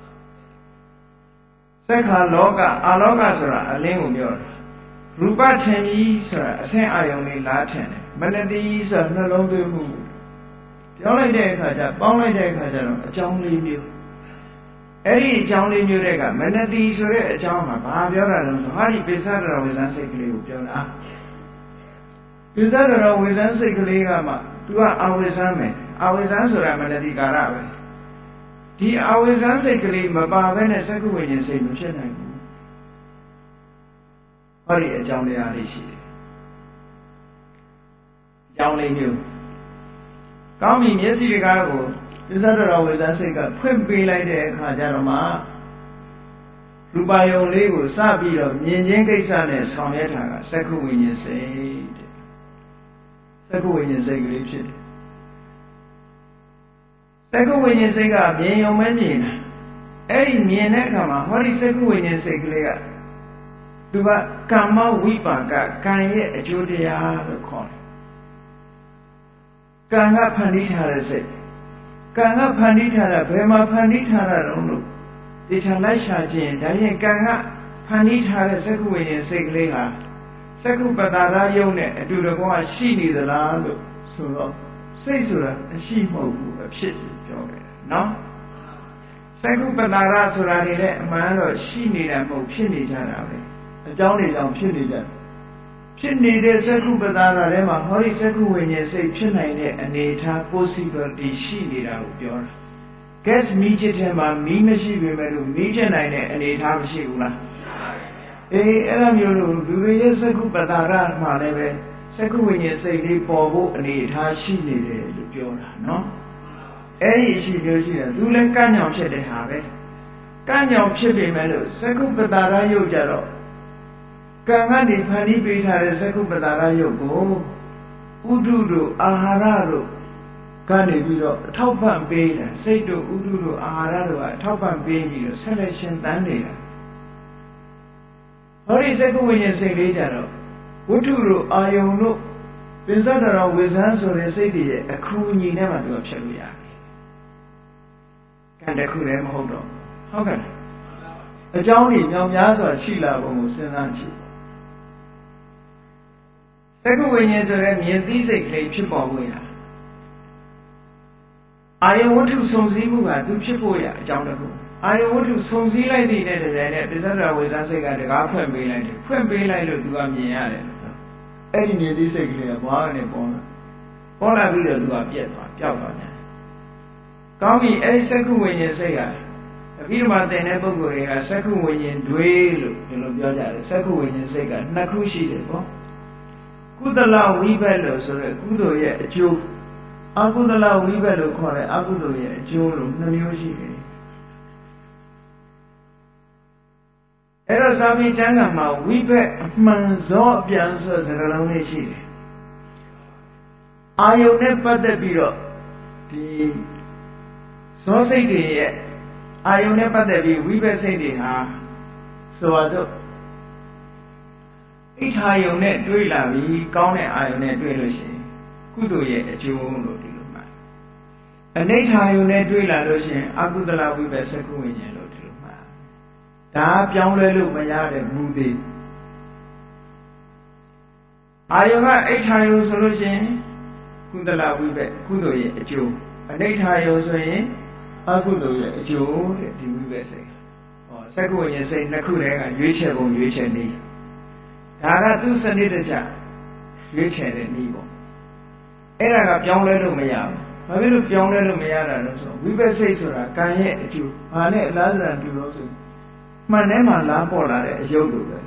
သက္ခာလောကအာလောကဆိုတာအလင်းကိုပြောတယ်ရူပထင်ကြီးဆိုတာအဆင်းအာယုံလေးလားထင်တယ်မနတိဆိုတာနှလုံးသွင်းမှုပြောလိုက်တဲ့အခါကျပေါင်းလိုက်တဲ့အခါကျတော့အကြောင်းလေးမျိုးအဲ့ဒီအကြောင်းလေးမျိုးတွေကမနတိဆိုတဲ့အကြောင်းမှာဘာပြောတာလဲဆိုဟာဒီပိဿဒရဝေဇန်စိတ်ကလေးကိုပြောတာပိဿဒရဝေဇန်စိတ်ကလေးကမှ तू ကအဝေဇန်မယ်အဝေဇန်ဆိုတာမနတိကာရပဲဒီအဝေဇန်စိတ်ကလေးမပါဘဲနဲ့စက္ခုဝိညာဉ်စိတ်မဖြစ်နိုင်ဘူးဟောဒီအကြောင်းတရားလေးရှိတယ်အကြောင်းလေးမျိုးကောင်းပြီမျက်စိတကားကိုပိဿဒရဝေဇန်စိတ်ကဖွင့်ပေးလိုက်တဲ့အခါကျတော့မှရူပယုံလေးကိုစပြီးတော့မြင်ချင်းကိစ္စနဲ့ဆောင်ရွက်တာကစက္ခုဝိညာဉ်စိတ်တဲ့စက္ခုဝိညာဉ်စိတ်ကလေးဖြစ်တယ်စက္ခုဝိညာဉ်စိတ်ကမြင်ယုံမဲမြင်တာအဲ့ဒီမြင်တဲ့အခါမှာဟောဒီစက္ခုဝိညာဉ်စိတ်ကလေးကသူကကမ္မဝိပါကကံရဲ့အကျိုးတရားလို့ခေါ်တယ်ကံကဖန်တီးထားတဲ့စိတ်ကံကဖန်တီးထားတာဘယ်မှာဖန်တီးထားတာတုံးလို့ဒီချာလိုက်ရှာခြင်းဒါရင်ကံကဖန်တီးထားတဲ့စက္ခုဝိညာဉ်စိတ်ကလေးဟာစက္ခုပတာရယုံနဲ့အတူတကွရှိနေသလားလို့ဆိုတော့စိတ်ဆိုတာအရှိမဟုတ်ဘူးအဖြစ်ပြောတယ်နော်စက္ခုပတာရဆိုတာတွေလည်းအမှန်တော့ရှိနေတာမဟုတ်ဖြစ်နေကြတာပဲအကြောင်းတွေကြောင့်ဖြစ်နေကြဖြစ်နေတဲ့စက္ခုပတာရထဲမှာဟောဒီစက္ခုဝိညာဉ်စိတ်ဖြစ်နိုင်တဲ့အနေအထား possibility ရှိနေတာကိုပြောတာ gas မီးချစ်ထဲမှာမီးမရှိပေမဲ့လို့မီးချနိုင်တဲ့အနေအထားမရှိဘူးလားအေးအဲ့လိုမျိုးလို့လူတွေရဲ့စက္ခုပတာရမှာလည်းပဲစက္ခုဝိညာဉ်စိတ်လေးပေါ်ဖို့အနေအထားရှိနေတယ်လို့ပြောတာနော်အဲ့ဒီအရှိမျိုးရှိတယ်သူလည်းကန့်ညောင်ဖြစ်တဲ့ဟာပဲကန့်ညောင်ဖြစ်ပေမဲ့လို့စက္ခုပတာရယုတ်ကြတော့ကံကနေဖန်တီးပေးထားတဲ့စက္ခုပတာရယုတ်ကိုဥဒုတို့အာဟာရတို့ကနေပြီးတော့အထောက်ပံ့ပေးတယ်စိတ်တို့ဥဒုတို့အာဟာရတို့ကအထောက်ပံ့ပေးပြီးတော့ဆက်လက်ရှင်သန်နေတာဟောဒီစက္ခုဝိညာဉ်စိတ်လေးကြတော့ဝတ္ထုတို့အာယုံတို့ပိဿဒရဝေဇန်ဆိုတဲ့စိတ်တွေရဲ့အခုအညီနဲ့မှသူကဖြစ်လို့ရတယ်ကံတစ်ခုလည်းမဟုတ်တော့ဟုတ်ကဲ့အကြောင်းကြီးမြောင်များစွာရှိလာပုံကိုစဉ်းစားကြည့်စက္ခုဝိညာဉ်ဆိုတဲ့မြင်သိစိတ်ကလေးဖြစ်ပေါ်ဖို့ရအာယဝတ္ထုစုံစည်းမှုကသူဖြစ်ဖို့ရအကြောင်းတစ်ခုအာယဝတ္ထုစုံစည်းလိုက်တဲ့တည်းနဲ့ပိဿဒရဝေဇန်စိတ်ကတကားဖွင့်ပေးလိုက်တယ်ဖွင့်ပေးလိုက်လို့သူကမြင်ရတယ်အဲ့ဒီမြင်သိစိတ်ကလေးကဘွားကနေပေါ်လာပြီးတော့သူကပြက်သွားပျောက်သွားတယ်ကောင်းပြီအဲ့ဒီစက္ခုဝိညာဉ်စိတ်ကအပြီးမှသင်တဲ့ပုဂ္ဂိုလ်တွေကစက္ခုဝိညာဉ်တွေလို့ဒီလိုပြောကြတယ်စက္ခုဝိညာဉ်စိတ်ကနှစ်ခုရှိတယ်ပေါ့ကုသလဝိဘက်လို့ဆိုရဲကုသိုလ်ရဲ့အကျိုးအကုသလဝိဘက်လို့ခေါ်တဲ့အကုသိုလ်ရဲ့အကျိုးလို့နှစ်မျိုးရှိတယ်အဲ့တော့သာမီကျမ်းဂန်မှာဝိဘက်အမှန်သောအပြန်ဆိုတဲ့စကားလုံးလေးရှိတယ်အာယုန်နဲ့ပတ်သက်ပြီးတော့ဒီဇောစိတ်တွေရဲ့အာယုန်နဲ့ပတ်သက်ပြီးဝိဘက်စိတ်တွေဟာဆိုတော့ဣထာယုန်နဲ့တွေးလာပြီးကောင်းတဲ့အာယုန်နဲ့တွေးလို့ရှိရင်ကုကုသိုလ်ရဲ့အကျိုးလို့ဒီလိုမှတ်အနိဋ္ဌာယုံနဲ့တွေ့လာလို့ရှိရင်အကုသလဝိပဿနာကုဝိညာဉ်လို့ဒီလိုမှတ်ဒါပြောင်းလဲလို့မရတဲ့မူသေးအာယုံကအိဋ္ဌာယုံဆိုလို့ရှိရင်ကုသလဝိပဿနာကုသိုလ်ရဲ့အကျိုးအနိဋ္ဌာယုံဆိုရင်အကုသိုလ်ရဲ့အကျိုးတဲ့ဒီဝိပဿနာစက္ကဝိညာဉ်စိတ်နှစ်ခုတည်းကရွေးချယ်ပုံရွေးချယ်နည်းဒါကသူ့စနစ်တကျရွေးချယ်တဲ့နည်းပေါ့အဲ့ဒါကပြောင်းလဲလို့မရဘူးဘာဖြစ်လို့ပြောင်းလဲလို့မရတာလဲဆိုဝိပဿနာဆိုတာကံရဲ့အကျိုးဘာနဲ့အလားတူတူလို့ဆိုမှန်ထဲမှာလားပေါ်လာတဲ့အယုတ်လိုပဲ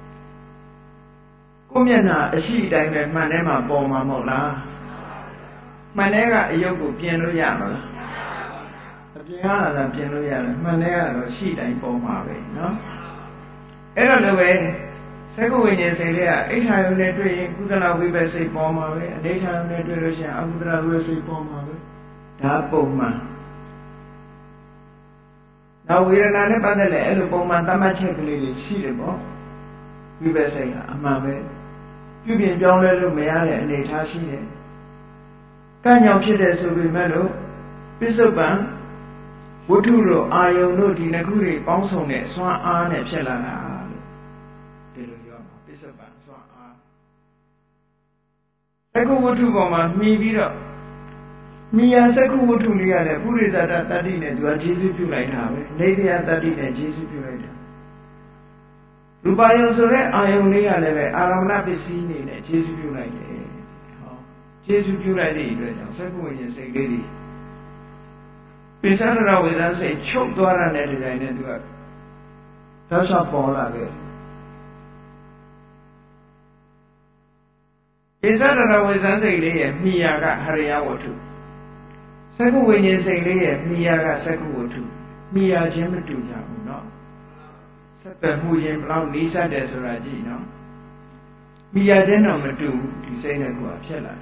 ကိုမျက်နှာအရှိတိုင်းပဲမှန်ထဲမှာပေါ်မှာမဟုတ်လားမှန်ထဲကအယုတ်ကိုပြင်လို့ရမလားအပြင်ကလာပြင်လို့ရတယ်မှန်ထဲကတော့ရှိတိုင်းပေါ်မှာပဲเนาะအဲ့တော့လည်းပဲစက္ကဝိညာဉ်စိတ်လေးကအိဋ္ဌာယုံနဲ့တွေ့ရင်ကုသလဝိပဿနာစိတ်ပေါ်မှာပဲအနိဋ္ဌာယုံနဲ့တွေ့လို့ရှိရင်အကုသလဝိပဿနာစိတ်ပေါ်မှာပဲဒါပုံမှန်နောက်ဝေဒနာနဲ့ပတ်သက်တဲ့အဲ့လိုပုံမှန်သတ်မှတ်ချက်ကလေးတွေရှိတယ်ပေါ့ဝိပဿနာကအမှန်ပဲပြုပြင်ပြောင်းလဲလို့မရတဲ့အနေအထားရှိတယ်ကံ့ကြောင့်ဖြစ်တဲ့ဆိုပေမဲ့လို့ပစ္စုပန်ဝတ္ထုတို့အာယုံတို့ဒီနှစ်ခုတွေပေါင်းစုံတဲ့စွမ်းအားနဲ့ဖြစ်လာတာလို့ဒီလိုပြောမှာပစ္စုပန်စွမ်းအားသက္ကဝတ္ထုပေါ်မှာမှီပြီးတော့မိယာသက္ကဝတ္ထုလေးရတဲ့ပုရိသတာတတ္တိနဲ့သူကခြေစွပြုလိုက်တာပဲနေတရားတတ္တိနဲ့ခြေစွပြုလိုက်တာရူပယုံဆိုတဲ့အာယုံလေးရလည်းပဲအာရမဏပစ္စည်းနေနဲ့ခြေစွပြုလိုက်တယ်ဟောခြေစွပြုလိုက်တဲ့အတွက်ကြောင့်သက္ကဝိညာဉ်စိတ်လေးတွေပိဿန္ဒရဝေဒစိတ်ချုပ်သွားတာနဲ့ဒီတိုင်းနဲ့သူကတောက်လျှောက်ပေါ်လာခဲ့ပိဿန္ဒရဝေဒစိတ်လေးရဲ့မိယာကဟရိယဝတ္ထုသက္ကဝိညာဉ်စိတ်လေးရဲ့မိယာကသက္ကဝတ္ထုမိယာချင်းမတူကြဘူးเนาะဆက်သွယ်မှုချင်းဘယ်လောက်နီးစပ်တယ်ဆိုတာကြည့်เนาะမိယာချင်းတော့မတူဘူးဒီစိတ်နဲ့ကိုယ်ဖြစ်လာ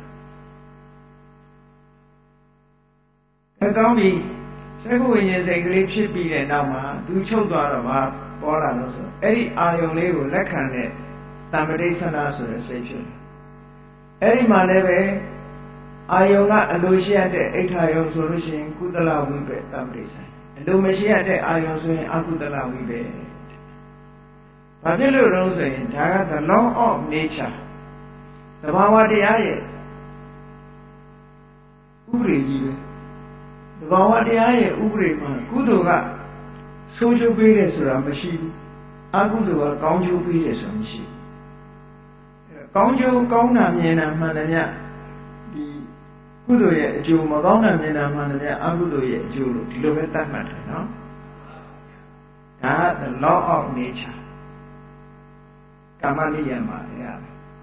တယ်ကောင်းပြီသက္ကဝိညာဉ်စိတ်ကလေးဖြစ်ပြီးတဲ့နောက်မှာသူချုပ်သွားတော့မှပေါ်လာလို့ဆိုအဲ့ဒီအာယုံလေးကိုလက်ခံတဲ့တမ္ပတိသနာဆိုတဲ့စိတ်ဖြစ်တယ်အဲ့ဒီမှာလည်းပဲအာယုံကအလိုရှိရတဲ့အိဋ္ဌာယုံဆိုလို့ရှိရင်ကုသလဝိပ္ပတမ္ပတိဆိုင်အလိုမရှိရတဲ့အာယုံဆိုရင်အကုသလဝိပ္ပဘာဖြစ်လို့လဲဆိုရင်ဒါက the law of nature သဘာဝတရားရဲ့ဥပဒေကြီးပဲသဘာဝတရားရဲ့ဥပဒေမှာကုသိုလ်ကဆိုးကျိုးပေးတယ်ဆိုတာမရှိဘူးအကုသိုလ်ကကောင်းကျိုးပေးတယ်ဆိုတာမရှိဘူးကောင်းကျိုးကောင်းတာမြင်တာမှန်တယ်ဗျဒီကုသိုလ်ရဲ့အကျိုးမကောင်းတာမြင်တာမှန်တယ်ဗျအကုသိုလ်ရဲ့အကျိုးလို့ဒီလိုပဲသတ်မှတ်တယ်နော်ဒါက the law of nature ကာမနိယမတရား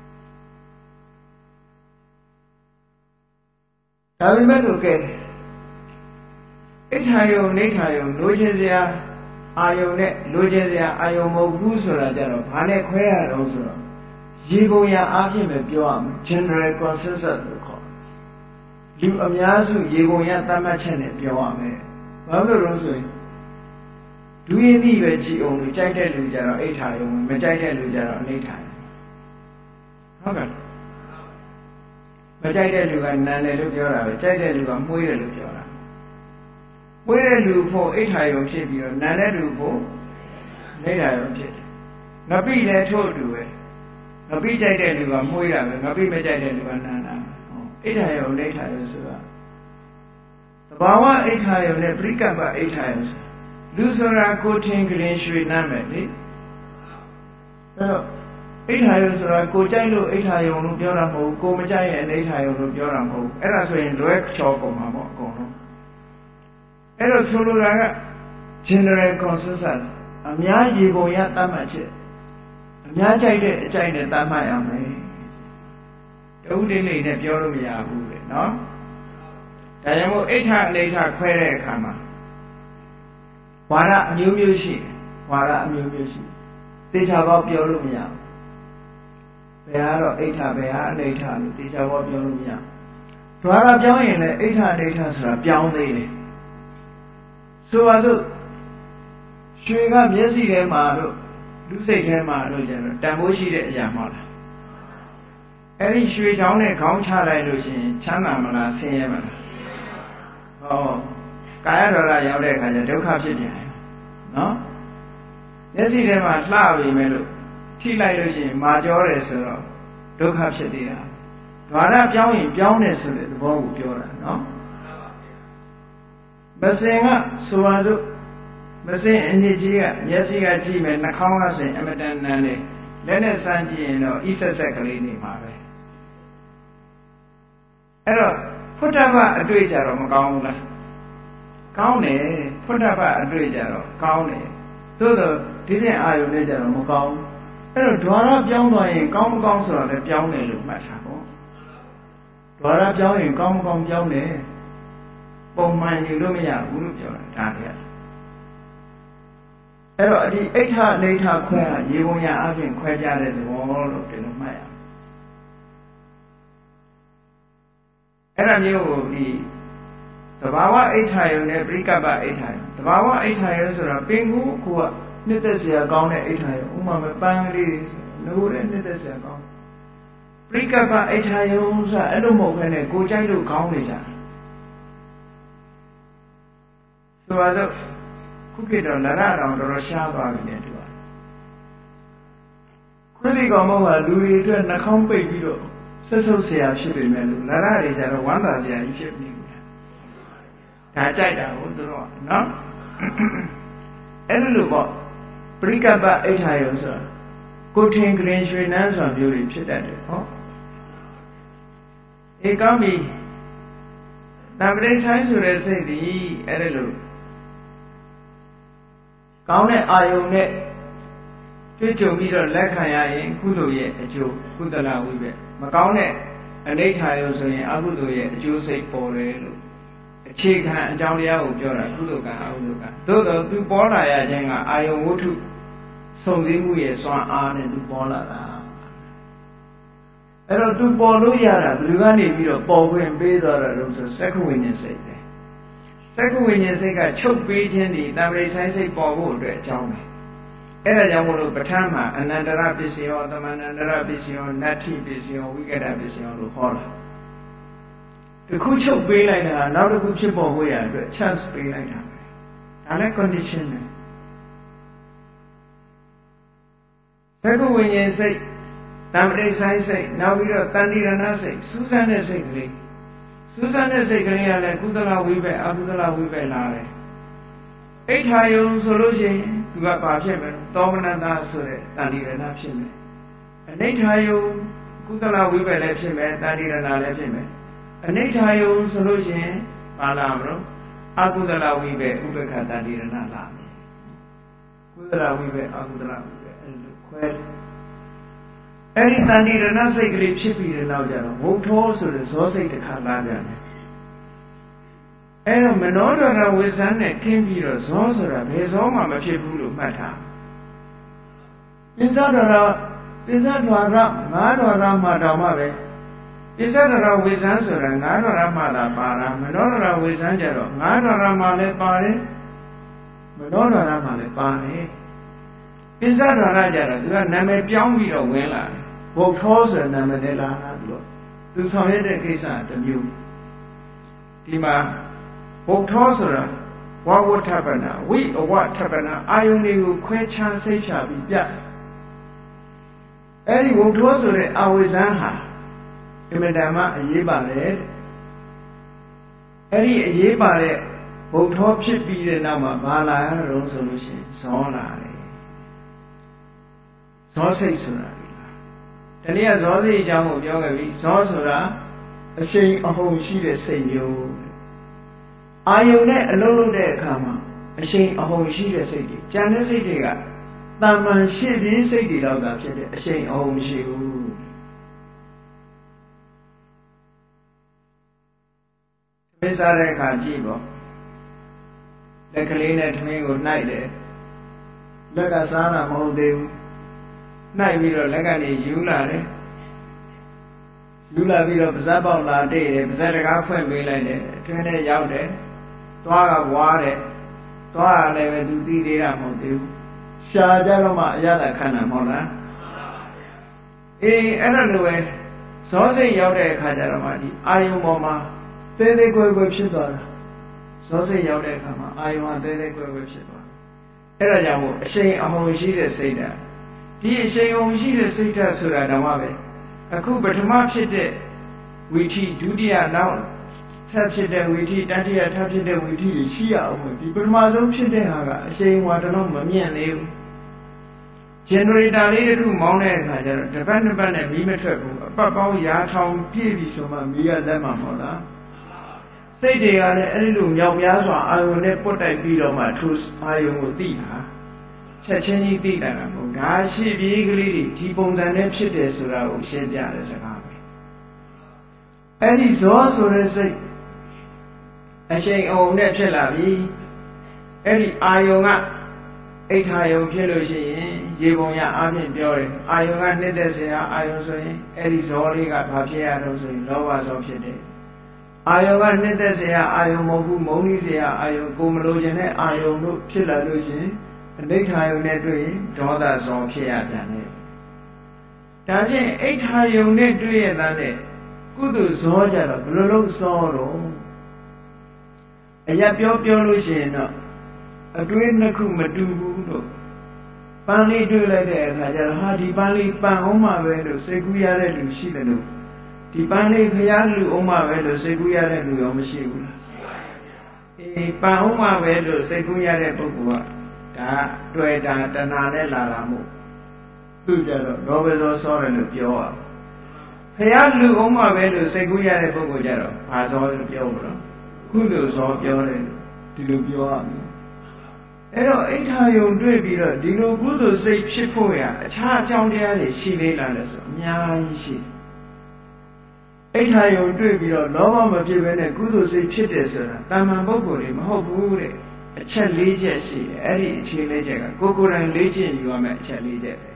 ဒါပေမဲ့လို့ကဲအိဋ္ဌာယုံနိဋ္ဌာယုံလိုချင်စရာအာယုံနဲ့လိုချင်စရာအာယုံမဟုတ်ဘူးဆိုတာကြတော့ဘာနဲ့ခွဲရတော့ဆိုတော့ရေပုံရအားဖြင့်ပဲပြောရမယ် general consensus လို့ခေါ်လူအများစုရေပုံရသတ်မှတ်ချက်နဲ့ပြောရမယ်ဘာလို့လဲဆိုရင်ဒုရင်းဤပဲကြည်အောင်လို့ကြိုက်တဲ့လူကြတော့အိဋ္ဌာယုံမကြိုက်တဲ့လူကြတော့အနိဋ္ဌာယုံဟုတ်ကဲ့မကြိုက်တဲ့လူကနန်တယ်လို့ပြောတာပဲကြိုက်တဲ့လူကမှုေးတယ်လို့ပြောတာမှုေးတဲ့လူဖို့အိဋ္ဌာယုံဖြစ်ပြီးတော့နန်တဲ့လူဖို့နိဋ္ဌာယုံဖြစ်တယ်ငပိလည်းထို့အတူပဲငပိကြိုက်တဲ့လူကမှုေးတာပဲငပိမကြိုက်တဲ့လူကနန်တာအိဋ္ဌာယုံနိဋ္ဌာယုံဆိုတာသဘာဝအိဋ္ဌာယုံနဲ့ပရိကပ္ပအိဋ္ဌာယုံလူဆိုတာကိုထင်ကလေးရွှေနှမ်းမယ်လေအဲ့တော့အိဋ္ဌာယုံဆိုတာကိုကြိုက်လို့အိဋ္ဌာယုံလို့ပြောတာမဟုတ်ကိုမကြိုက်ရင်အိဋ္ဌာယုံလို့ပြောတာမဟုတ်အဲ့ဒါဆိုရင်လွဲချောကုန်မှာပေါ့အကုန်လုံးအဲ့တော့ဆိုလိုတာက general consensus အများရေပုံရသတ်မှတ်ချက်အများကြိုက်တဲ့အကြိုက်နဲ့သတ်မှတ်ရမယ်တဝုဒ္ဓိနေနဲ့ပြောလို့မရဘူးလေနော်ဒါကြောင့်မို့အိဋ္ဌအိဋ္ဌခွဲတဲ့အခါမှာဝါဒအမျိုးမျိုးရှိဝါဒအမျိုးမျိုးရှိသေချာပေါက်ပြောလို့မရဘူးဘယ်ကတော့အိဋ္ဌဘယ်ဟာအိဋ္ဌလို့သေချာပေါက်ပြောလို့မရဒွါရပြောင်းရင်လည်းအိဋ္ဌအိဋ္ဌဆိုတာပြောင်းသေးတယ်ဆိုပါစို့ရွှေကမျက်စိထဲမှာတို့လူစိတ်ထဲမှာတို့ကျတော့တန်ဖိုးရှိတဲ့အရာမဟုတ်လားအဲ့ဒီရွှေချောင်းနဲ့ခေါင်းချလိုက်လို့ရှိရင်ချမ်းသာမလားဆင်းရဲမလားဟောကာယဒေါသရောက်တဲ့အခါကျဒုက္ခဖြစ်ပြန်တယ်နော်မျက်စိထဲမှာလှပြီမဲ့လို့ထိလိုက်လို့ရှိရင်မာကြောတယ်ဆိုတော့ဒုက္ခဖြစ်သေးတာဓာရပြောင်းရင်ပြောင်းတယ်ဆိုတဲ့သဘောကိုပြောတာနော်မစင်ကဆိုပါစို့မစင်အညစ်ကြီးကမျက်စိကကြည့်မယ်နှာခေါင်းကဆိုရင်အမတန်နန်းတယ်လက်နဲ့စမ်းကြည့်ရင်တော့ဤဆက်ဆက်ကလေးနေမှာပဲအဲ့တော့ဖုဒ္ဓဘအတွေ့ကြတော့မကောင်းဘူးလားကောင်းတယ်ဖုဒ္ဓဘအတွေ့ကြတော့ကောင်းတယ်သို့တော့ဒီပြင်အာယုန်နဲ့ကြတော့မကောင်းအဲ့တော့ဓာရပြောင်းသွားရင်ကောင်းမကောင်းဆိုတော့လည်းပြောင်းတယ်လို့မှတ်ထားပေါ့ဓာရပြောင်းရင်ကောင်းမကောင်းပြောင်းတယ်ပုံမှန်ယူလို့မရဘူးလို့ပြောတာဒါတည်းအဲ့တော့ဒီအိဋ္ဌအိဋ္ဌခွဲရေပုံရအပြင်ခွဲပြတဲ့သဘောလို့ဒီလိုမှတ်ရအောင်အဲ့ဒါမျိုးကိုဒီသဘာဝအိဋ္ဌယုံနဲ့ပရိကပ္ပအိဋ္ဌယုံသဘာဝအိဋ္ဌယုံဆိုတာပင်ကူအခုကနှစ်သက်စရာကောင်းတဲ့အိဋ္ဌယုံဥမာမဲ့ပန်းကလေးနိုးတဲ့နှစ်သက်စရာကောင်းပရိကပ္ပအိဋ္ဌယုံဆိုတာအဲ့လိုမဟုတ်ဘဲနဲ့ကိုကြိုက်လို့ကောင်းနေကြဆိုပါစို့ခုခေတ်တော့လရတော်တော်ရှားသွားပြီနဲ့တူပါခုဒီကောင်မကလူတွေအတွက်နှာခေါင်းပိတ်ပြီးတော့ဆက်ဆုပ်เสียဖြစ်ပေမဲ့လို့လရတွေကြတော့ဝမ်းသာစရာကြီးဖြစ်နေဘူးဒါကြိုက်တာဟုတ်သူတို့နော်အဲ့လိုပေါ့ပရိကပ္ပအိဋ္ဌယုံဆိုတာကိုထင်ကရင်ရွှေနန်းဆိုတာမျိုးတွေဖြစ်တတ်တယ်ဟောဧကောင်းပြီတံပရိဆိုင်ဆိုတဲ့စိတ်ဒီအဲ့လိုကောင်းတဲ့အာယုံနဲ့တွေ့ကြုံပြီးတော့လက်ခံရရင်ကုသိုလ်ရဲ့အကျိုးကုသလဝိဘက်မကောင်းတဲ့အနိဋ္ဌာယုံဆိုရင်အကုသိုလ်ရဲ့အကျိုးစိတ်ပေါ်တယ်လို့အခြေခံအကြောင်းတရားကိုပြောတာကုသိုလ်ကံအကုသိုလ်ကံသို့တော့သူပေါ်လာရခြင်းကအာယုံဝတ္ထုစုံစည်းမှုရဲ့စွမ်းအားနဲ့သူပေါ်လာတာအဲ့တော့သူပေါ်လို့ရတာဘယ်သူကနေပြီးတော့ပေါ်ခွင့်ပေးသွားတာလို့ဆိုစက္ခဝိညာဉ်စိတ်ပဲစက္ခဝိညာဉ်စိတ်ကချုပ်ပေးခြင်းဒီတံပရိဆိုင်စိတ်ပေါ်ဖို့အတွက်အကြောင်းပဲအဲ့ဒါကြောင့်မို့လို့ပဋ္ဌာန်းမှာအနန္တရပစ္စယောသမန္တန္တရပစ္စယောနတ္ထိပစ္စယောဝိကတပစ္စယောလို့ဟောတာဒီခုချုပ်ပေးလိုက်တာနောက်တစ်ခုဖြစ်ပေါ်ဖို့ရအတွက် chance ပေးလိုက်တာပဲဒါလည်း condition ပဲသက္ကဝိညာဉ်စိတ်တံပရိဆိုင်စိတ်နောက်ပြီးတော့တဏှိရဏစိတ်စူးစမ်းတဲ့စိတ်ကလေးစူးစမ်းတဲ့စိတ်ကလေးကလည်းကုသလဝိဘက်အကုသလဝိဘက်လာတယ်အိဋ္ဌာယုံဆိုလို့ရှိရင်သူကဘာဖြစ်မလဲသောမနတဆိုတဲ့တဏှိရဏဖြစ်မယ်အနိဋ္ဌာယုံကုသလဝိဘက်လည်းဖြစ်မယ်တဏှိရဏလည်းဖြစ်မယ်အနိဋ္ဌာယုံဆိုလို့ရှိရင်ဘာလာမလို့အကုသလဝိဘက်ဥပ္ပခတဏှိရဏလာမယ်ကုသလဝိဘက်အကုသလဝိဘက်အဲ့လိုခွဲအဲ့ဒီတဏှိရဏစိတ်ကလေးဖြစ်ပြီးတဲ့နောက်ကျတော့ဝုထောဆိုတဲ့ဇောစိတ်တစ်ခါလာပြန်တယ်အဲ့တော့မနောဒရဝိဇ္ဇန်နဲ့ခင်းပြီးတော့ဇောဆိုတာဘယ်ဇောမှမဖြစ်ဘူးလို့မှတ်ထားပိစ္ဆဒရပိစ္ဆဒရငါးဒရမှတောင်မှပဲပိစ္ဆဒရဝိဇ္ဇန်ဆိုတာငါးဒရမှသာပါတာမနောဒရဝိဇ္ဇန်ကျတော့ငါးဒရမှလည်းပါတယ်မနောဒရမှလည်းပါတယ်ပိစ္ဆဒရကျတော့သူကနာမည်ပြောင်းပြီးတော့ဝင်လာတယ်ဘုထောဆိုတဲ့နာမည်နဲ့လာတာသူဆောင်ရတဲ့ကိစ္စတစ်မျိုးဒီမှာဘုထောဆိုတာဝဝဋ္ဌပနာဝိအဝဋ္ဌပနာအာယုန်တွေကိုခွဲခြားစိတ်ဖြာပြီးပြအဲ့ဒီဘုထောဆိုတဲ့အဝိဇ္ဇန်ဟာအမြဲတမ်းအရေးပါတယ်အဲ့ဒီအရေးပါတဲ့ဘုထောဖြစ်ပြီးတဲ့နောက်မှာဘာလာရတော့ဆိုလို့ရှိရင်ဇောလာတယ်ဇောစိတ်ဆိုတာတနည်းဇောစိတ်အကြောင်းကိုပြောခဲ့ပြီဇောဆိုတာအရှိန်အဟုန်ရှိတဲ့စိတ်မျိုးအာယုန်နဲ့အလုံးလုံးတဲ့အခါမှာအရှိန်အဟုန်ရှိတဲ့စိတ်တွေကြံတဲ့စိတ်တွေကတဏ္ဍာရှိပြီးစိတ်တွေတော့သာဖြစ်တဲ့အရှိန်အဟုန်မရှိဘူးသမင်းစားတဲ့အခါကြည့်ပေါ့လက်ကလေးနဲ့သမင်းကိုနှိုက်တယ်လက်ကစားတာမဟုတ်သေးဘူးနှိုက်ပြီးတော့လက်ကနေယူလာတယ်ယူလာပြီးတော့ပါးစပ်ပေါက်လာတိတ်တယ်ပါးစပ်တကားဖွင့်ပေးလိုက်တယ်အတွင်းထဲရောက်တယ်သွားကဝါတယ်သွားကလည်းပဲသူသိသေးတာမဟုတ်သေးဘူးရှာကြတော့မှအရသာခံတာမဟုတ်လားအေးအဲ့ဒါလိုပဲဇဇောစိတ်ရောက်တဲ့အခါကျတော့မှဒီအာယုံပေါ်မှာသေးသေးကွယ်ကွယ်ဖြစ်သွားတာဇောစိတ်ရောက်တဲ့အခါမှာအာယုံကသေးသေးကွယ်ကွယ်ဖြစ်သွားအဲ့ဒါကြောင့်မို့အရှိန်အဟုန်ရှိတဲ့စိတ်ဓာတ်ဒီအရှိန်အဟုန်ရှိတဲ့စိတ်ဓာတ်ဆိုတာဓမ္မပဲအခုပထမဖြစ်တဲ့ဝိထိဒုတိယနောက်ထပ်ဖြစ်တဲ့ဝိထိတတိယထပ်ဖြစ်တဲ့ဝိထိတွေရှိရအောင်ဒီပထမဆုံးဖြစ်တဲ့ဟာကအရှိန်ဝါတလုံးမမြင့်သေးဘူးgenerator လေးတစ်ခုမောင်းတဲ့အခါကျတော့တစ်ပတ်နှစ်ပတ်နဲ့မီးမထွက်ဘူးအပတ်ပေါင်းရာထောင်ပြည့်ပြီဆိုမှမီးရတတ်မှာမဟုတ်လားစိတ်တွေကလည်းအဲ့ဒီလိုမြောက်များစွာအာယုန်နဲ့ပုတ်တိုက်ပြီးတော့မှထိုအာယုန်ကိုသိတာချက်ချင်းကြီးသိတာမဟုတ်ဒါရှိပြေးကလေးတွေဒီပုံစံနဲ့ဖြစ်တယ်ဆိုတာကိုရှင်းပြတဲ့စကားပဲအဲ့ဒီဇောဆိုတဲ့စိတ်အရှိန်အဟုန်နဲ့ဖြစ်လာပြီအဲ့ဒီအာယုန်ကအိဋ္ဌာယုံဖြစ်လို့ရှိရင်ရေပုံရအားဖြင့်ပြောတယ်အာယုံကနှစ်သက်เสียအာယုံဆိုရင်အဲ့ဒီဇောလေးကဘာဖြစ်ရတော့ဆိုရင်လောဘဇောဖြစ်တယ်အာယုံကနှစ်သက်เสียအာယုံမဟုတ်ဘူးမုန်းကြီးเสียအာယုံကိုမလိုချင်တဲ့အာယုံတို့ဖြစ်လာလို့ရှိရင်အနိဋ္ဌာယုံနဲ့တွေ့ရင်ဒေါသဇောဖြစ်ရပြန်တယ်ဒါဖြင့်အိဋ္ဌာယုံနဲ့တွေ့ရတဲ့ကုသိုလ်ဇောကြတော့ဘယ်လိုလုပ်ဇောတော့အရာပြောလို့ရှိရင်တော့အတွင်းနှစ်ခုမတူဘူးလို့ပန်းလေးတွေ့လိုက်တဲ့အခါကျတော့ဟာဒီပန်းလေးပန်းအောင်မှပဲလို့စိတ်ကူးရတဲ့လူရှိတယ်လို့ဒီပန်းလေးဖျားလူအောင်မှပဲလို့စိတ်ကူးရတဲ့လူရောမရှိဘူးလားအေးပန်းအောင်မှပဲလို့စိတ်ကူးရတဲ့ပုဂ္ဂိုလ်ကဒါတွေ့တာတဏှာနဲ့လာတာမို့သူကြတော့လောဘဇောစောတယ်လို့ပြောရဖျားလူအောင်မှပဲလို့စိတ်ကူးရတဲ့ပုဂ္ဂိုလ်ကြတော့ဘာဇောလို့ပြောမလို့ကုသိုလ်ဇောပြောတယ်ဒီလိုပြောရမယ်အဲ့တော့အိဋ္ဌာယုံတွေ့ပြီးတော့ဒီလိုကုသိုလ်စိတ်ဖြစ်ဖို့ရအခြားအကြောင်းတရားတွေရှိသေးလားလဲဆိုအများကြီးရှိအိဋ္ဌာယုံတွေ့ပြီးတော့လောဘမဖြစ်ဘဲနဲ့ကုသိုလ်စိတ်ဖြစ်တယ်ဆိုတာတာမန်ပုဂ္ဂိုလ်တွေမဟုတ်ဘူးတဲ့အချက်၄ချက်ရှိတယ်အဲ့ဒီအခြေ၄ချက်ကကိုယ်တိုင်လေ့ကျင့်ယူရမယ့်အချက်၄ချက်ပဲ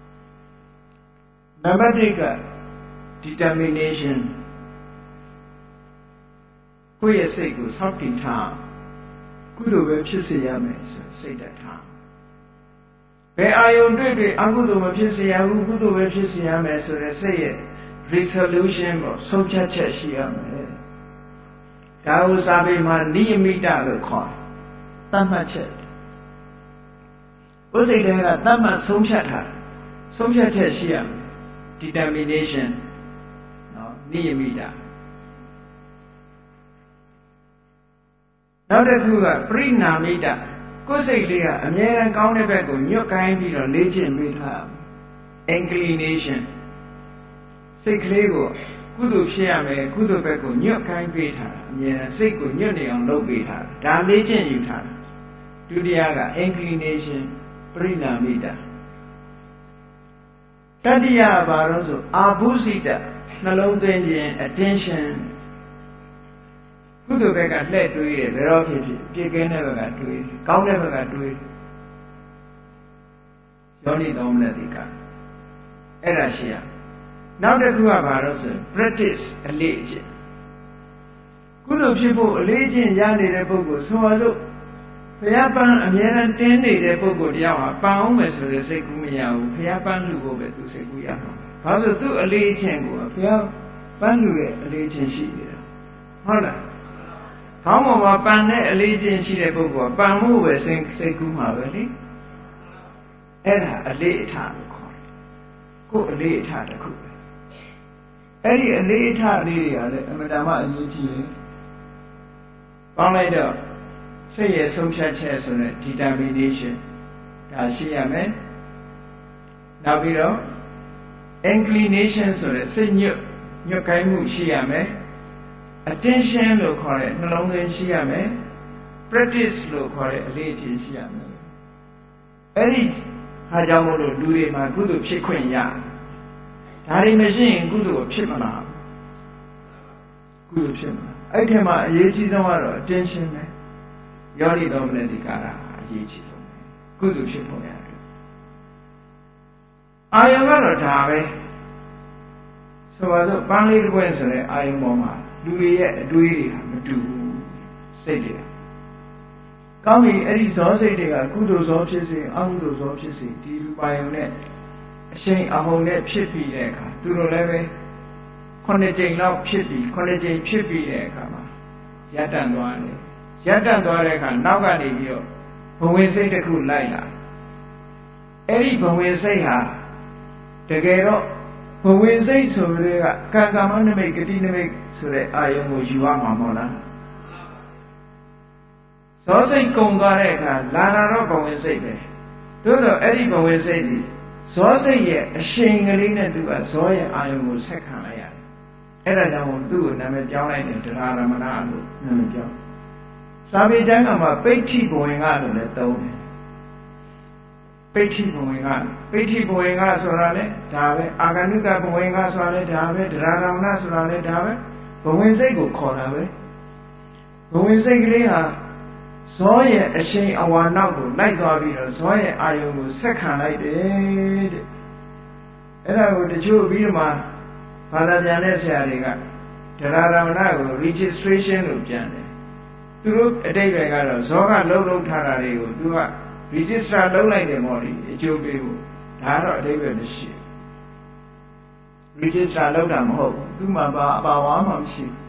နံပါတ်၁က determination ကိုယ့်ရဲ့စိတ်ကိုစောင့်တည်ထားကုသိုလ်ပဲဖြစ်စေရမယ်ဆိုစိတ်ဓာတ်ထားဘယ်အာယုံတွေ့အကုသိုလ်မဖြစ်စေရဘူးကုသိုလ်ပဲဖြစ်စေရမယ်ဆိုတဲ့စိတ်ရဲ့ resolution ကိုဆုံးဖြတ်ချက်ရှိရမယ်ဒါဥစာပေမှာနိယမိတလို့ခေါ်သတ်မှတ်ချက်ဥစိတ်တွေကသတ်မှတ်ဆုံးဖြတ်ထားဆုံးဖြတ်ချက်ရှိရမယ် determination နော်နိယမိတနောက်တစ်ခုကပရိနာမိတကိုယ်စိတ်လေးကအမြဲတမ်းကောင်းတဲ့ဘက်ကိုညွတ်ကိုင်းပြီးတော့လေ့ကျင့်ပေးထား inclination စိတ်ကလေးကိုကုသိုလ်ဖြစ်ရမယ်ကုသိုလ်ဘက်ကိုညွတ်ကိုင်းပေးထားအမြဲတမ်းစိတ်ကိုညွတ်နေအောင်လုပ်ပေးထားဒါလေ့ကျင့်ယူထားဒုတိယက inclination ပရိနာမိတတတိယဘာလို့ဆိုအာဘုဇိတနှလုံးသွင်းခြင်း attentionကုသိုလ်ဘက်ကလှည့်တွေးတယ်ဘယ်တော့ဖြစ်ဖြစ်ပြည့်ကင်းတဲ့ဘက်ကတွေးကောင်းတဲ့ဘက်ကတွေးယောနိသောမနတိကအဲ့ဒါရှိရနောက်တစ်ခုကဘာလို့ဆို practice အလေးအကျင့်ကုသိုလ်ဖြစ်ဖို့အလေးအကျင့်ရနေတဲ့ပုဂ္ဂိုလ်ဆိုတော့ဘုရားပန်းအမြဲတမ်းတင်းနေတဲ့ပုဂ္ဂိုလ်တယောက်ဟာပန်းအောင်မယ်ဆိုတဲ့စိတ်ကူးမရဘူးဘုရားပန်းလူဖို့ပဲသူစိတ်ကူးရမှာဘာလို့သူ့အလေးအကျင့်ကိုဘုရားပန်းလူရဲ့အလေးအကျင့်ရှိနေတာဟုတ်လားခေါင်းပေါ်မှာပန်တဲ့အလေးချင်းရှိတဲ့ပုဂ္ဂိုလ်ကပန်မှုပဲစိတ်ကူးမှာပဲလေအဲ့ဒါအလေးအထားကိုခေါ်တယ်ကိုယ်အလေးအထားတစ်ခုပဲအဲ့ဒီအလေးအထားလေးတွေကလည်းအမှန်တမ်းအရေးကြီးတယ်ပေါင်းလိုက်တော့စိတ်ရဲ့ဆုံးဖြတ်ချက်ဆိုတဲ့ determination ဒါရှိရမယ်နောက်ပြီးတော့ inclination ဆိုတဲ့စိတ်ညွတ်ကိုင်းမှုရှိရမယ်attention လို့ခေါ်တဲ့နှလုံးသွင်းရှိရမယ် practice လို့ခေါ်တဲ့အလေးအကျင့်ရှိရမယ်အဲ့ဒီဟာကြောင့်မို့လို့လူတွေမှာကုသိုလ်ဖြစ်ခွင့်ရဒါတွေမရှိရင်ကုသိုလ်ဖြစ်မလားကုသိုလ်ဖြစ်မလားအဲ့ဒီမှာအရေးကြီးဆုံးကတော့ attention ပဲယောနိသောမနတိကာရအရေးကြီးဆုံးပဲကုသိုလ်ဖြစ်ဖို့ရတယ်အာယုံကတော့ဒါပဲဆိုပါစို့ပန်းလေးတစ်ခွက်ဆိုတဲ့အာယုံပေါ်မှာလူတွေရဲ့အတွေးတွေကမတူဘူးစိတ်တွေကောင်းပြီအဲ့ဒီဇောစိတ်တွေကကုသိုလ်ဇောဖြစ်စေအကုသိုလ်ဇောဖြစ်စေဒီလူပိုင်ုံနဲ့အရှိန်အဟုန်နဲ့ဖြစ်ပြီးတဲ့အခါသူတို့လည်းပဲ 9ကြိမ်လောက်ဖြစ်ပြီး9ကြိမ်ဖြစ်ပြီးတဲ့အခါမှာရပ်တန့်သွားတယ်ရပ်တန့်သွားတဲ့အခါနောက်ကနေပြီးတော့ဘဝင်စိတ်တစ်ခုလိုက်လာအဲ့ဒီဘဝင်စိတ်ဟာတကယ်တော့ဘဝင်စိတ်ဆိုတဲ့ကကံမနမိတ်ဂတိနမိတ်ဆိုတဲ့အာယုံကိုယူရမှာမဟုတ်လားဇောစိတ်ကုံသွားတဲ့အခါလာတော့ဘဝင်စိတ်ပဲသို့တော့အဲ့ဒီဘဝင်စိတ်ဒီဇောစိတ်ရဲ့အရှိန်ကလေးနဲ့သူကဇောရဲ့အာယုံကိုဆက်ခံလိုက်ရတယ်အဲ့ဒါကြောင့်သူ့ကိုနာမည်ပြောင်းလိုက်တယ်တရားရမဏလို့နာမည်ပြောင်းစာပေကျမ်းကမှာပိဋ္ဌိဘဝင်ကလို့လည်းသုံးတယ်ပိဋ္ဌိဘဝင်ကပိဋ္ဌိဘဝင်ကဆိုတာလေဒါပဲအာဂန္တုကဘဝင်ကဆိုတာလေဒါပဲတရားရမဏဆိုတာလေဒါပဲဘဝင်စိတ်ကိုခေါ်တာပဲဘဝင်စိတ်ကလေးဟာဇောရဲ့အရှိန်အဝါနောက်ကိုလိုက်သွားပြီးတော့ဇောရဲ့အာယုံကိုဆက်ခံလိုက်တယ်တဲ့အဲ့ဒါကိုတချို့ပြီးတော့မှဘာသာပြန်တဲ့ဆရာတွေကတရားရမဏကို registration လို့ပြန်တယ်သူတို့အတိတ်တွေကတော့ဇောကလှုပ်ထားတာတွေကိုသူက register လုပ်လိုက်တယ်မော်လီအကျိုးပေးဖို့ဒါတော့အတိတ်ပဲမရှိဘူး register လုပ်တာမဟုတ်ဘူးသူမှပါဝါမှမရှိဘူး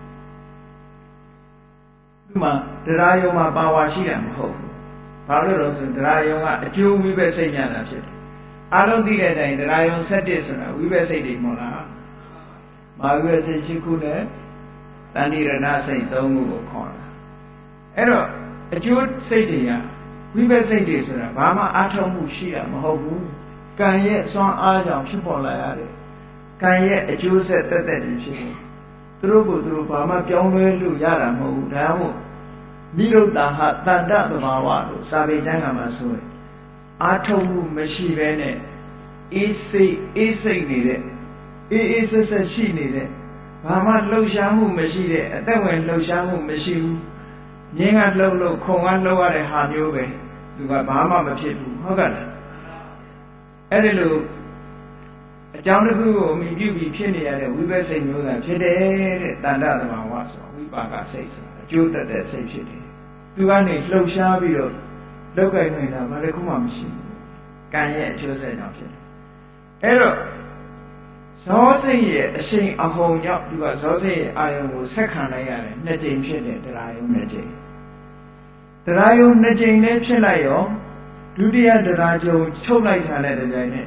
သူမှတရားယုံမှာပါဝါရှိတာမဟုတ်ဘူးဘာလို့လဲဆိုတရားယုံကအကျိုးဝိဘက်စိတ်ညာတာဖြစ်တယ်အားလုံးသိတဲ့အတိုင်းတရားယုံ7ဆိုတာဝိဘက်စိတ်တွေမဟုတ်လားမာဝိဘက်စိတ်6ခုနဲ့တဏှိရဏစိတ်3ခုကိုခေါ်တာအဲ့တော့အကျိုးစိတ်တွေကဝိဘက်စိတ်တွေဆိုတာဘာမှအားထုတ်မှုရှိတာမဟုတ်ဘူးကံရဲ့စွမ်းအားကြောင့်ဖြစ်ပေါ်လာရတယ်ကံရဲ့အကျိုးဆက်တက်တက်တွေဖြစ်တယ်သူတို့ကိုသူတို့ဘာမှပြောင်းလဲလို့ရတာမဟုတ်ဘူးဒါမှမဟုတ်နိရုဒ္ဓဟတန္တသဘာဝလို့စာပေကျမ်းကမှာဆိုရင်အားထုတ်မှုမရှိဘဲနဲ့အေးစိတ်နေတဲ့အေးဆက်ရှိနေတဲ့ဘာမှလှုပ်ရှားမှုမရှိတဲ့အသက်ဝင်လှုပ်ရှားမှုမရှိဘူးမြင်းကလှုပ်ခုံကလှုပ်ရတဲ့ဟာမျိုးပဲသူကဘာမှမဖြစ်ဘူးဟုတ်ကဲ့လားအဲ့ဒီလိုအကြောင်းတစ်ခုကိုအမိပြုပြီးဖြစ်နေရတဲ့ဝိပဿနာစိတ်မျိုးကဖြစ်တယ်တဲ့တဏ္ဍသဘာဝဆိုဝိပါကစိတ်ဆိုတာအကျိုးတက်တဲ့စိတ်ဖြစ်တယ်သူကနေလှုပ်ရှားပြီးတော့လောက်ကင်နေတာဘာတစ်ခုမှမရှိဘူးကံရဲ့အကျိုးဆက်ကြောင့်ဖြစ်တယ်အဲ့တော့ဇောစိတ်ရဲ့အရှိန်အဟုန်ကြောင့်သူကဇောစိတ်ရဲ့အာယုံကိုဆက်ခံလိုက်ရတယ်2ကြိမ်ဖြစ်တယ်တရားယုံ2ကြိမ်တရားယုံ2ကြိမ်နဲ့ဖြစ်လိုက်ရောဒုတိယတရားကြုံချုပ်လိုက်တာနဲ့တပြိုင်နက်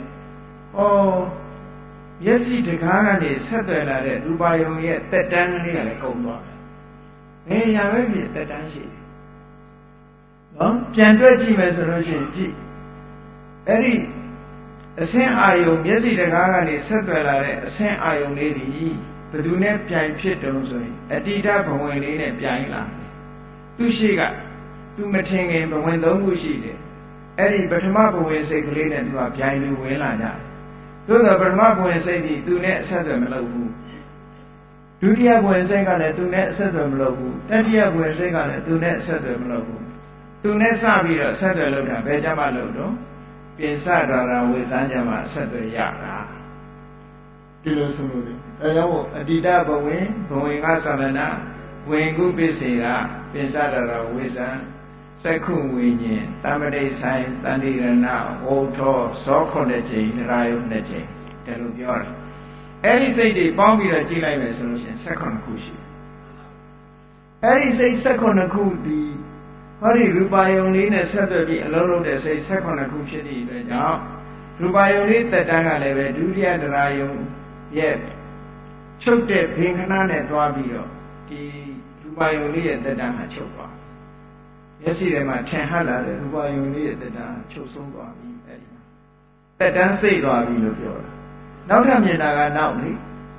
မျက်စိတကားကနေဆက်သွယ်လာတဲ့ရူပါယုံရဲ့တက်တန်းကလေးကလည်းကုန်သွားတယ်။ဘယ်ရာပဲဖြစ်တက်တန်းရှိတယ်။နော်ပြန်တွက်ကြည့်မယ်ဆိုလို့ရှိရင်ကြည့်အဲ့ဒီအဆင်းအာယုံမျက်စိတကားကနေဆက်သွယ်လာတဲ့အဆင်းအာယုံလေးဒီဘယ်သူနဲ့ပြိုင်ဖြစ်တုံးဆိုရင်အတိဒဘဝင်လေးနဲ့ပြိုင်လာတယ်။သူရှိကသူမထင်ခင်ဘဝင်3ခုရှိတယ်။အဲ့ဒီပထမဘဝင်စိတ်ကလေးနဲ့သူကပြိုင်လို့ဝင်လာကြတယ်။သို့သောပထမဘဝင်စိတ်ဒီသူနဲ့အဆက်အသွယ်မလုပ်ဘူးဒုတိယဘဝင်စိတ်ကလည်းသူနဲ့အဆက်အသွယ်မလုပ်ဘူးတတိယဘဝင်စိတ်ကလည်းသူနဲ့အဆက်အသွယ်မလုပ်ဘူးသူနဲ့စပြီးတော့အဆက်အသွယ်လုပ်တာဘယ်ကြမှာလုပ်တော့ပြင်စတော်ရာဝေသန်းကြမှာအဆက်အသွယ်ရတာဒီလိုဆိုလို့အဲကြောင့်အတိတဘဝင်ကသမဏဝင်ကုပစ္စေကပြင်စတော်ရာဝေသန်းသက္ခုဝိညာဉ်တမ္ပတိဆိုင်တဏ္ဍိရဏဝုထောဇော9ကြိမ်တရားယုံ2ကြိမ်ဒါလိုပြောတယ်အဲ့ဒီစိတ်တွေပေါင်းပြီးတော့ကြည့်လိုက်မယ်ဆိုလို့ရှိရင်18ခုရှိတယ်အဲ့ဒီစိတ်18ခုဒီဟောဒီရူပါယုံလေးနဲ့ဆက်သွယ်ပြီးအလုံးလုံးတဲ့စိတ်18ခုဖြစ်တဲ့အတွက်ကြောင့်ရူပါယုံလေးတက်တန်းကလည်းပဲဒုတိယတရားယုံရဲ့ချုပ်တဲ့ဘင်္ဂနာနဲ့တွားပြီးတော့ဒီရူပါယုံလေးရဲ့တက်တန်းကချုပ်သွားမျက်စိထဲမှာထင်ဟပ်လာတဲ့ရူပါယုံလေးရဲ့တက်တန်းချုပ်ဆုံးသွားပြီအဲ့ဒီမှာတက်တန်းစိတ်သွားပြီလို့ပြောတာနောက်ထပ်မြင်တာကနောက်လေ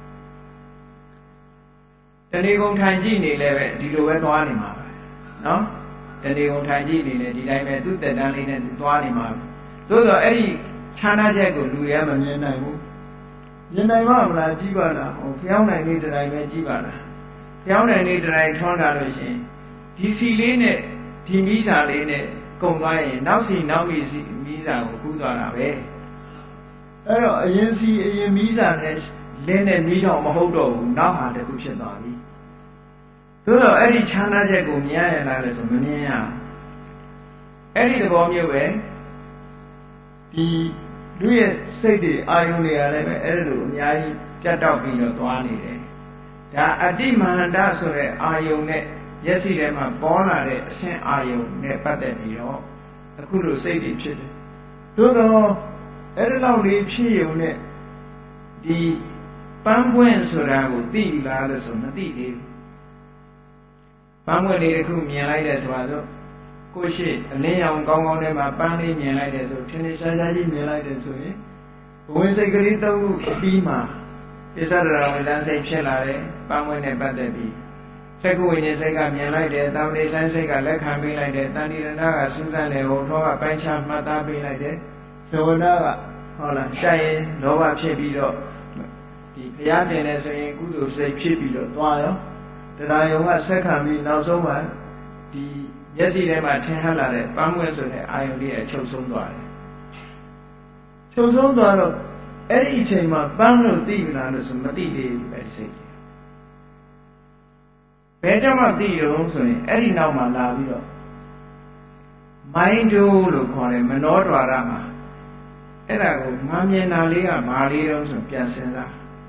တဏီကုံထိုင်ကြည့်နေလဲပဲဒီလိုပဲသွားနေမှာပဲနော်တဏီကုံထိုင်ကြည့်နေလဲဒီတိုင်းပဲသူ့တက်တန်းလေးနဲ့သူသွားနေမှာသို့တော့အဲ့ဒီခြားနာချက်ကိုလူတွေကမမြင်နိုင်ဘူးမြင်နိုင်မှာမလားကြည့်ပါလားဟိုဖျောင်းနိုင်နေတိုင်းပဲကြည့်ပါလားဖျောင်းနိုင်နေတိုင်းထွန်းတာလို့ရှိရင်ဒီစီလေးနဲ့ဒီမိစာလေးနဲ့ကုန်သွားရင်နောက်စီနောက်မိစီမိစာကိုကူးသွားတာပဲအဲ့တော့အရင်စီအရင်မိစာနဲ့လင်းနဲ့မိတော့မဟုတ်တော့ဘူးနောက်ဟာတခုဖြစ်သွားပြီသို့တော့အဲ့ဒီခြားနာချက်ကိုမြင်ရလားလို့ဆိုမမြင်ရအဲ့ဒီသဘောမျိုးပဲဒီလူရဲ့စိတ်တွေအာယုံတွေကလည်းပဲအဲ့လိုအများကြီးပြတ်တောက်ပြီးတော့သွားနေတယ်ဒါအတိမန္တဆိုတဲ့အာယုံနဲ့မျက်စိထဲမှာပေါ်လာတဲ့အဆင့်အာယုံနဲ့ပတ်သက်ပြီးတော့အခုလိုစိတ်တွေဖြစ်တယ်သို့တော့အဲ့ဒီလောက်လေးဖြစ်ရုံနဲ့ဒီပန်းပွင့်ဆိုတာကိုသိလားလို့ဆိုမသိသေးဘူးပန်းပွင့်လေးတစ်ခုမြင်လိုက်တယ်ဆိုတော့ကိုရှိအလင်းရောင်ကောင်းကောင်းထဲမှာပန်းလေးမြင်လိုက်တယ်ဆိုထင်းထင်းရှားရှားကြီးမြင်လိုက်တယ်ဆိုရင်ဘဝင်စိတ်ကလေးသုံးခုပြီးမှပစ္စဒရာဝင်လန်းစိတ်ဖြစ်လာတယ်ပန်းပွင့်နဲ့ပတ်သက်ပြီးစက္ခုဝိညာဉ်စိတ်ကမြင်လိုက်တယ်တာဝတိဆိုင်စိတ်ကလက်ခံပေးလိုက်တယ်တဏှိရဏကစူးစမ်းတယ်ဟောထောကပိုင်းခြားမှတ်သားပေးလိုက်တယ်ဇဝနာကဟုတ်လားရှာရင်လောဘဖြစ်ပြီးတော့ဒီဘုရားတင်လဲဆိုရင်ကုသိုလ်စိတ်ဖြစ်ပြီးတော့သွားရောတရားယုံကဆက်ခံပြီးနောက်ဆုံးမှဒီမျက်စိထဲမှာထင်ဟပ်လာတဲ့ပန်းပွင့်ဆိုတဲ့အာယုန်လေးအချုပ်ဆုံးသွားတယ်ချုပ်ဆုံးသွားတော့အဲ့ဒီအချိန်မှာပန်းလို့သိလားလို့ဆိုမသိသေးဘူးပဲစိတ်ဘယ်တော့မှသိရုံဆိုရင်အဲ့ဒီနောက်မှာလာပြီးတော့မိုင်းဒိုးလို့ခေါ်တယ်မနောဒွါရမှာအဲ့ဒါကိုငါမြင်တာလေးကမာလေးတုံးဆိုပြန်စဉ်းစား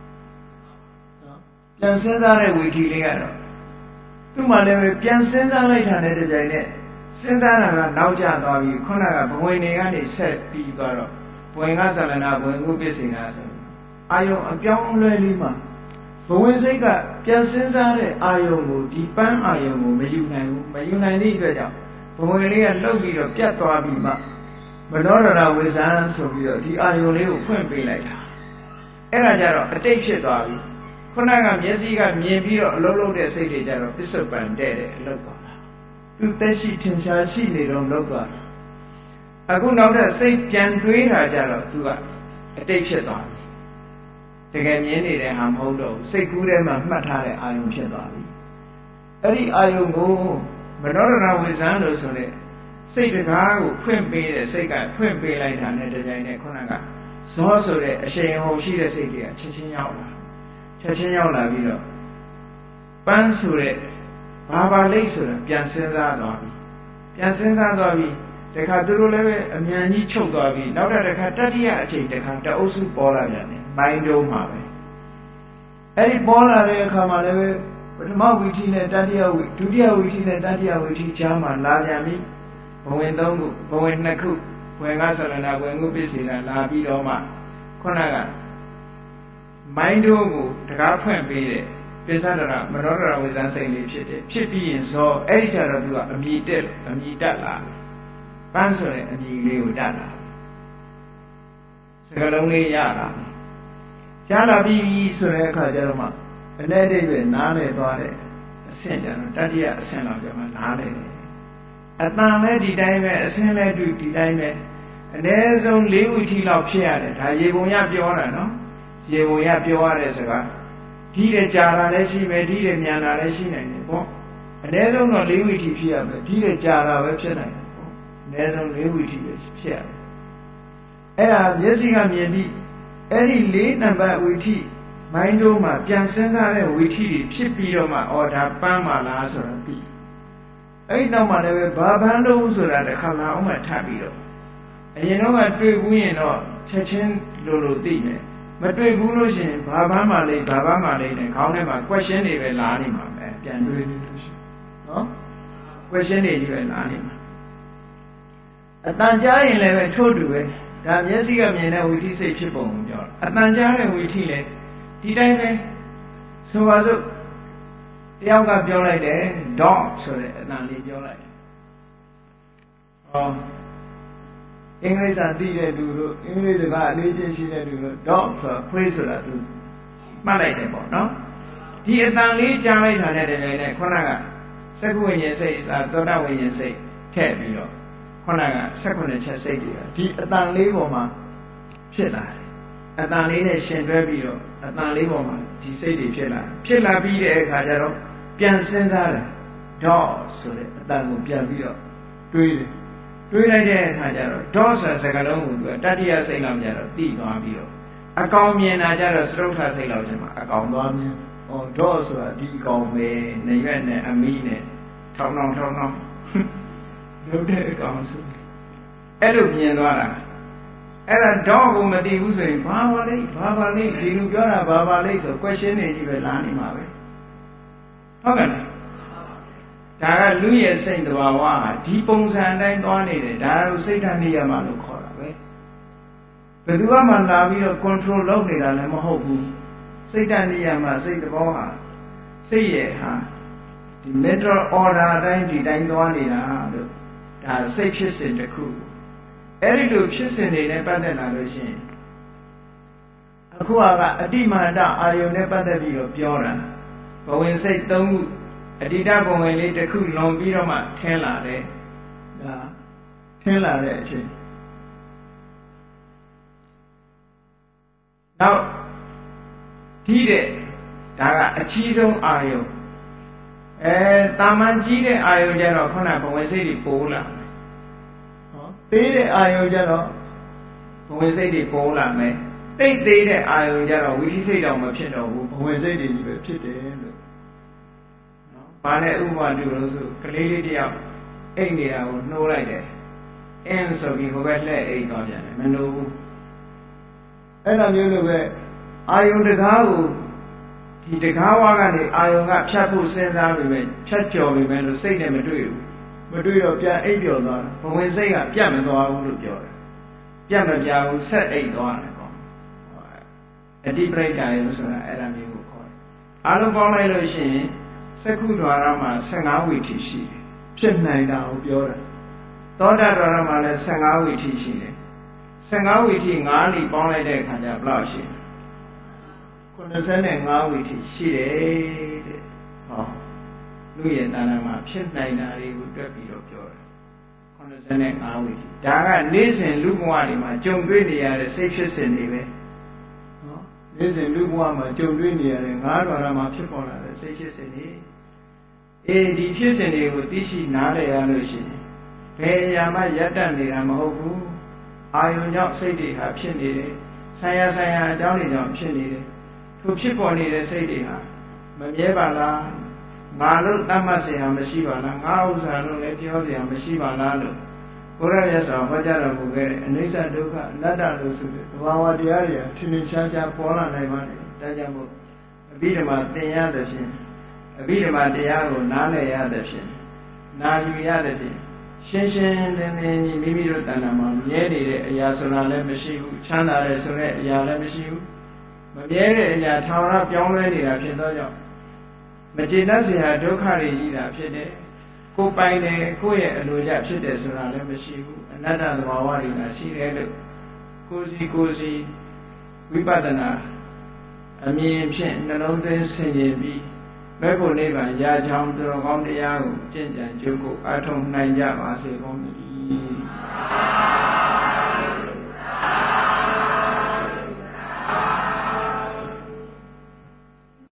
ပြန်စဉ်းစားတဲ့ဝီထီလေးကတော့သူ့မှာလည်းပြန်စဉ်းစားလိုက်တာနဲ့တကြိမ်နဲ့စဉ်းစားတာကနောက်ကျသွားပြီးခုနကဘဝင်တွေကနေဆက်ပြီးသွားတော့ဘဝင်ကသလနာဘဝင်ကုပစ္စေနာဆိုအာယုံအပြောင်းအလဲလေးမှာဘဝင်စိတ်ကပြန်စဉ်းစားတဲ့အာယုံကိုဒီပန်းအာယုံကိုမယူနိုင်ဘူးမယူနိုင်သည့်အတွက်ကြောင့်ဘဝင်လေးကလှုပ်ပြီးတော့ပြတ်သွားပြီးမှမနောရဏဝိဇံဆိုပြီးတော့ဒီအာယုံလေးကိုဖွင့်ပေးလိုက်တာအဲ့ဒါကြတော့အတိတ်ဖြစ်သွားပြီခုနကမျက်စိကမြင်ပြီးတော့အလုံးလုံးတဲ့စိတ်တွေကြတော့ပစ္စုပန်တဲ့တဲ့အလုပ်သွားတာသူသက်ရှိထင်ရှားရှိနေတော့လုပ်သွားတာအခုနောက်တဲ့စိတ်ပြန်တွေးတာကြတော့သူကအတိတ်ဖြစ်သွားပြီတကယ်မြင်နေတဲ့ဟာမဟုတ်တော့ဘူးစိတ်ကူးထဲမှာမှတ်ထားတဲ့အာယုံဖြစ်သွားပြီအဲ့ဒီအာယုံကိုမနောရဏဝိဇံလို့ဆိုတဲ့စိတ်တကားကိုဖွင့်ပေးတဲ့စိတ်ကဖွင့်ပေးလိုက်တာနဲ့တကြိမ်နဲ့ခုနကဇောဆိုတဲ့အရှိန်ဟုန်ရှိတဲ့စိတ်တွေကချက်ချင်းရောက်လာချက်ချင်းရောက်လာပြီးတော့ပန်းဆိုတဲ့ဘာပါလိတ်ဆိုတာပြန်စဉ်းစားသွားပြီပြန်စဉ်းစားသွားပြီတခါသူတို့လည်းပဲအမြန်ကြီးချုပ်သွားပြီနောက်တစ်ခါတတိယအချိန်တခါတအုပ်စုပေါ်လာပြန်တယ်မိုင်းတုံးမှာပဲအဲ့ဒီပေါ်လာတဲ့အခါမှာလည်းပဲပထမဝီထီနဲ့တတိယဝီဒုတိယဝီထီနဲ့တတိယဝီထီကြားမှာလာပြန်ပြီဘဝင်၃ခုဘဝင်၂ခုဘဝင်ကသလနာဘဝင်ကုပစ္စေနာလာပြီးတော့မှခုနကမိုင်းတို့ကိုတကားဖွင့်ပေးတဲ့ပိဿဒရမနောဒရဝိဇ္ဇစိတ်လေးဖြစ်တယ်ဖြစ်ပြီးရင်ဇောအဲ့ဒီကျတော့သူကအမြည်တက်လာပန်းဆိုတဲ့အမြည်လေးကိုတက်လာစကလုံးလေးရလာပြီဆိုတဲ့အခါကျတော့မှအနဲ့တိတ်ပဲနားလေသွားတယ်အဆင့်ကျတော့တတိယအဆင့်လောက်ကျမှနားလေတယ်အတန်လည်းဒီတိုင်းပဲအဆင့်လည်းဒီတိုင်းပဲအနည်းဆုံး၄ဝီထီလောက်ဖြစ်ရတယ်ဒါရေပုံရပြောတာနော်ရေပုံရပြောရတဲ့စကားဒီတဲ့ကြာတာလည်းရှိမယ်ဒီတဲ့မြန်တာလည်းရှိနိုင်တယ်ပေါ့အနည်းဆုံးတော့၄ဝီထီဖြစ်ရမယ်ဒီတဲ့ကြာတာပဲဖြစ်နိုင်တယ်ပေါ့အနည်းဆုံး၄ဝီထီပဲဖြစ်ရမယ်အဲ့ဒါမျက်စိကမြင်ပြီးအဲ့ဒီ၄နံပါတ်ဝီထီမိုင်းတို့မှာပြန်စဉ်းစားတဲ့ဝီထီတွေဖြစ်ပြီးတော့မှအော်ဒါပန်းပါလားဆိုတော့ပြီးအဲ့ဒီနောက်မှလည်းပဲဘာပန်းလို့ဆိုတာတစ်ခါလာအောင်မှထပ်ပြီးတော့အရင်တော့ကတွေ့ဘူးရင်တော့ချက်ချင်းလိုသိမယ်မတွေ့ဘူးလို့ရှိရင်ဘာပန်းပါလိမ့်နဲ့ခေါင်းထဲမှာ question တွေပဲလာနေမှာပဲပြန်တွေးပြီးလို့ရှိရင်နော် question တွေကြီးပဲလာနေမှာအတန်ကြားရင်လည်းပဲထို့တူပဲဒါမျက်စိကမြင်တဲ့ဝိသိစိတ်ဖြစ်ပုံကိုပြောတာအတန်ကြားတဲ့ဝိသိလည်းဒီတိုင်းပဲဆိုပါစို့တယောက်ကပြောလိုက်တယ် dog ဆိုတဲ့အတန်လေးပြောလိုက်တယ်ဟောအင်္ဂလိပ်စာသိတဲ့လူတို့အင်္ဂလိပ်စကားအလေးချင်းရှိတဲ့လူတို့ dog ဆိုတာခွေးဆိုတာသူမှတ်လိုက်တယ်ပေါ့နော်ဒီအတန်လေးကြားလိုက်တာနဲ့တကယ်နဲ့ခုနကစက္ခုဝိညာဉ်စိတ်စာသောတာဝိညာဉ်စိတ်ထည့်ပြီးတော့ခုနက16ချက်စိတ်တွေကဒီအတန်လေးပေါ်မှာဖြစ်လာတယ်အတန်လေးနဲ့ရှင်တွဲပြီးတော့အတန်လေးပေါ်မှာဒီစိတ်တွေဖြစ်လာပြီးတဲ့အခါကျတော့ပြန်စဉ်းစားတယ်တော့ဆိုတဲ့အတန်ကိုပြန်ပြီးတော့တွေးလိုက်တဲ့အခါကျတော့တော့ဆိုတဲ့စကားလုံးကိုသူကတတိယစိတ်လောက်ကျတော့သိသွားပြီးတော့အကောင်မြင်တာကျတော့စတုထစိတ်လောက်ကျမှအကောင်သွားမြင်ဟောတော့ဆိုတာဒီအကောင်ပဲနေရွက်နဲ့အမီးနဲ့ထောင်းလုပ်တဲ့အကောင်ဆိုအဲ့လိုမြင်သွားတာအဲ့ဒါတော့ကိုမသိဘူးဆိုရင်ဘာပါလိမ့်ဒီလူပြောတာဘာပါလိမ့်ဆို question တွေကြီးပဲလာနေမှာပဲဟုတ်ကဲ့ဒါကလူရဲ့စိတ်တဘာဝဟာဒီပုံစံအတိုင်းသွားနေတယ်ဒါကိုစိတ်ဓာတ်နေရမှာလို့ခေါ်တာပဲဘယ်သူမှလာပြီးတော့ control လုပ်နေတာလည်းမဟုတ်ဘူးစိတ်ဓာတ်နေရမှာစိတ်တဘောဟာစိတ်ရဲ့ဟာဒီ mental order အတိုင်းဒီတိုင်းသွားနေတာလို့ဒါစိတ်ဖြစ်စဉ်တစ်ခုအဲ့ဒီလိုဖြစ်စဉ်တွေနဲ့ပတ်သက်လာလို့ရှိရင်အခုကအတိမာနအာယုန်နဲ့ပတ်သက်ပြီးတော့ပြောတာဘဝင်စိတ်၃ခုအတိတဘဝင်လေးတစ်ခုလွန်ပြီးတော့မှထင်းလာတယ်ဒါထင်းလာတဲ့အချိန်နောက်ဒီတဲ့ဒါကအကြီးဆုံးအာယုန်တာမန်ကြီးတဲ့အာယုန်ကျတော့ခုနဘဝင်စိတ်တွေပိုးလာမယ်ဟောသေးတဲ့အာယုန်ကျတော့ဘဝင်စိတ်တွေပိုးလာမယ်တိတ်သေးတဲ့အာယုန်ကျတော့ဝိသိစိတ်တော့မဖြစ်တော့ဘူးဘဝင်စိတ်တွေကြီးပဲဖြစ်တယ်လို့နော်။ဘာနဲ့ဥပမာတူလို့ဆိုကလေးလေးတယောက်အိတ်နေတာကိုနှိုးလိုက်တယ်အင်းဆိုပြီးဟိုဘက်လှည့်အိတ်သွားပြန်တယ်မနှိုးဘူးအဲ့လိုမျိုးလိုပဲအာယုန်တကားကိုဒီတကားဝါကနေအာယုံကဖြတ်ဖို့စဉ်းစားပြီပဲဖြတ်ကျော်ပြီပဲလို့စိတ်နဲ့မတွေ့ဘူးမတွေ့တော့ပြန်အိပ်ပျော်သွားတယ်ဘဝင်စိတ်ကပြတ်မသွားဘူးလို့ပြောတယ်ပြတ်မပြဘူးဆက်အိပ်သွားတယ်ကောအတိပရိက္ခာယုံဆိုတာအဲ့ဒါမျိုးကိုခေါ်တယ်အားလုံးပေါင်းလိုက်လို့ရှိရင်စက္ခုဒွါရမှာ15ဝိထိရှိတယ်ဖြစ်နိုင်တာကိုပြောတာသောတာဒွါရမှာလည်း15ဝိထိရှိတယ်15ဝိထိ9လီပေါင်းလိုက်တဲ့အခါကျဘယ်လောက်ရှိလဲ95ဝိထိရှိတယ်တဲ့ဟောလူရဲ့တဏ္ဍာမှာဖြစ်နိုင်တာတွေကိုတွက်ပြီးတော့ပြောတယ်95ဝိထိဒါကနေ့စဉ်လူဘဝတွေမှာကြုံတွေ့နေရတဲ့စိတ်ဖြစ်စဉ်တွေပဲနော်နေ့စဉ်လူဘဝမှာကြုံတွေ့နေရတဲ့ငါးတော်ရမှာဖြစ်ပေါ်လာတဲ့စိတ်ဖြစ်စဉ်တွေဒီဖြစ်စဉ်တွေကိုသိရှိနားလည်ရလို့ရှိရင်ဘယ်အရာမှရပ်တန့်နေတာမဟုတ်ဘူးအာယုံကြောင့်စိတ်တွေဟာဖြစ်နေတယ်ဆံရဆံရအကြောင်းတွေကြောင့်ဖြစ်နေတယ်သူဖြစ်ပေါ်နေတဲ့စိတ်တွေဟာမမြဲပါလားငါလို့သတ်မှတ်เสียဟာမရှိပါလားငါဥစ္စာလို့လည်းပြောเสียဟာမရှိပါလားလို့ဘုရားမြတ်စွာဟောကြားတော်မူခဲ့တဲ့အနိစ္စဒုက္ခအနတ္တလို့ဆိုတဲ့သဘာဝတရားတွေထင်ထင်ရှားရှားပေါ်လာနိုင်ပါတယ်ဒါကြောင့်မို့အဘိဓမ္မာသင်ရတဲ့ဖြင့်အဘိဓမ္မာတရားကိုနားလည်ရတဲ့ဖြင့်နာယူရတဲ့ဖြင့်ရှင်းရှင်းလင်းလင်းကြီးမိမိတို့တဏ္ဍာမှာမြဲနေတဲ့အရာဆိုတာလည်းမရှိဘူးချမ်းသာတယ်ဆိုတဲ့အရာလည်းမရှိဘူးမမြဲတဲ့အရာထာဝရပြောင်းလဲနေတာဖြစ်သောကြောင့်မကျေနပ်စရာဒုက္ခတွေကြီးတာဖြစ်တယ်ကိုယ်ပိုင်တယ်ကိုယ့်ရဲ့အလိုကျဖြစ်တယ်ဆိုတာလည်းမရှိဘူးအနတ္တသဘာဝတွေကရှိတယ်လို့ကိုယ်စီဝိပဿနာအမြင်ဖြင့်နှလုံးသွင်းဆင်ခြင်ပြီးမဲ့ဖို့နိဗ္ဗာန်ရချောင်းသူတော်ကောင်းတရားကိုကျင့်ကြံကြိုးကိုအားထုတ်နိုင်ကြပါစေကုန်သတည်း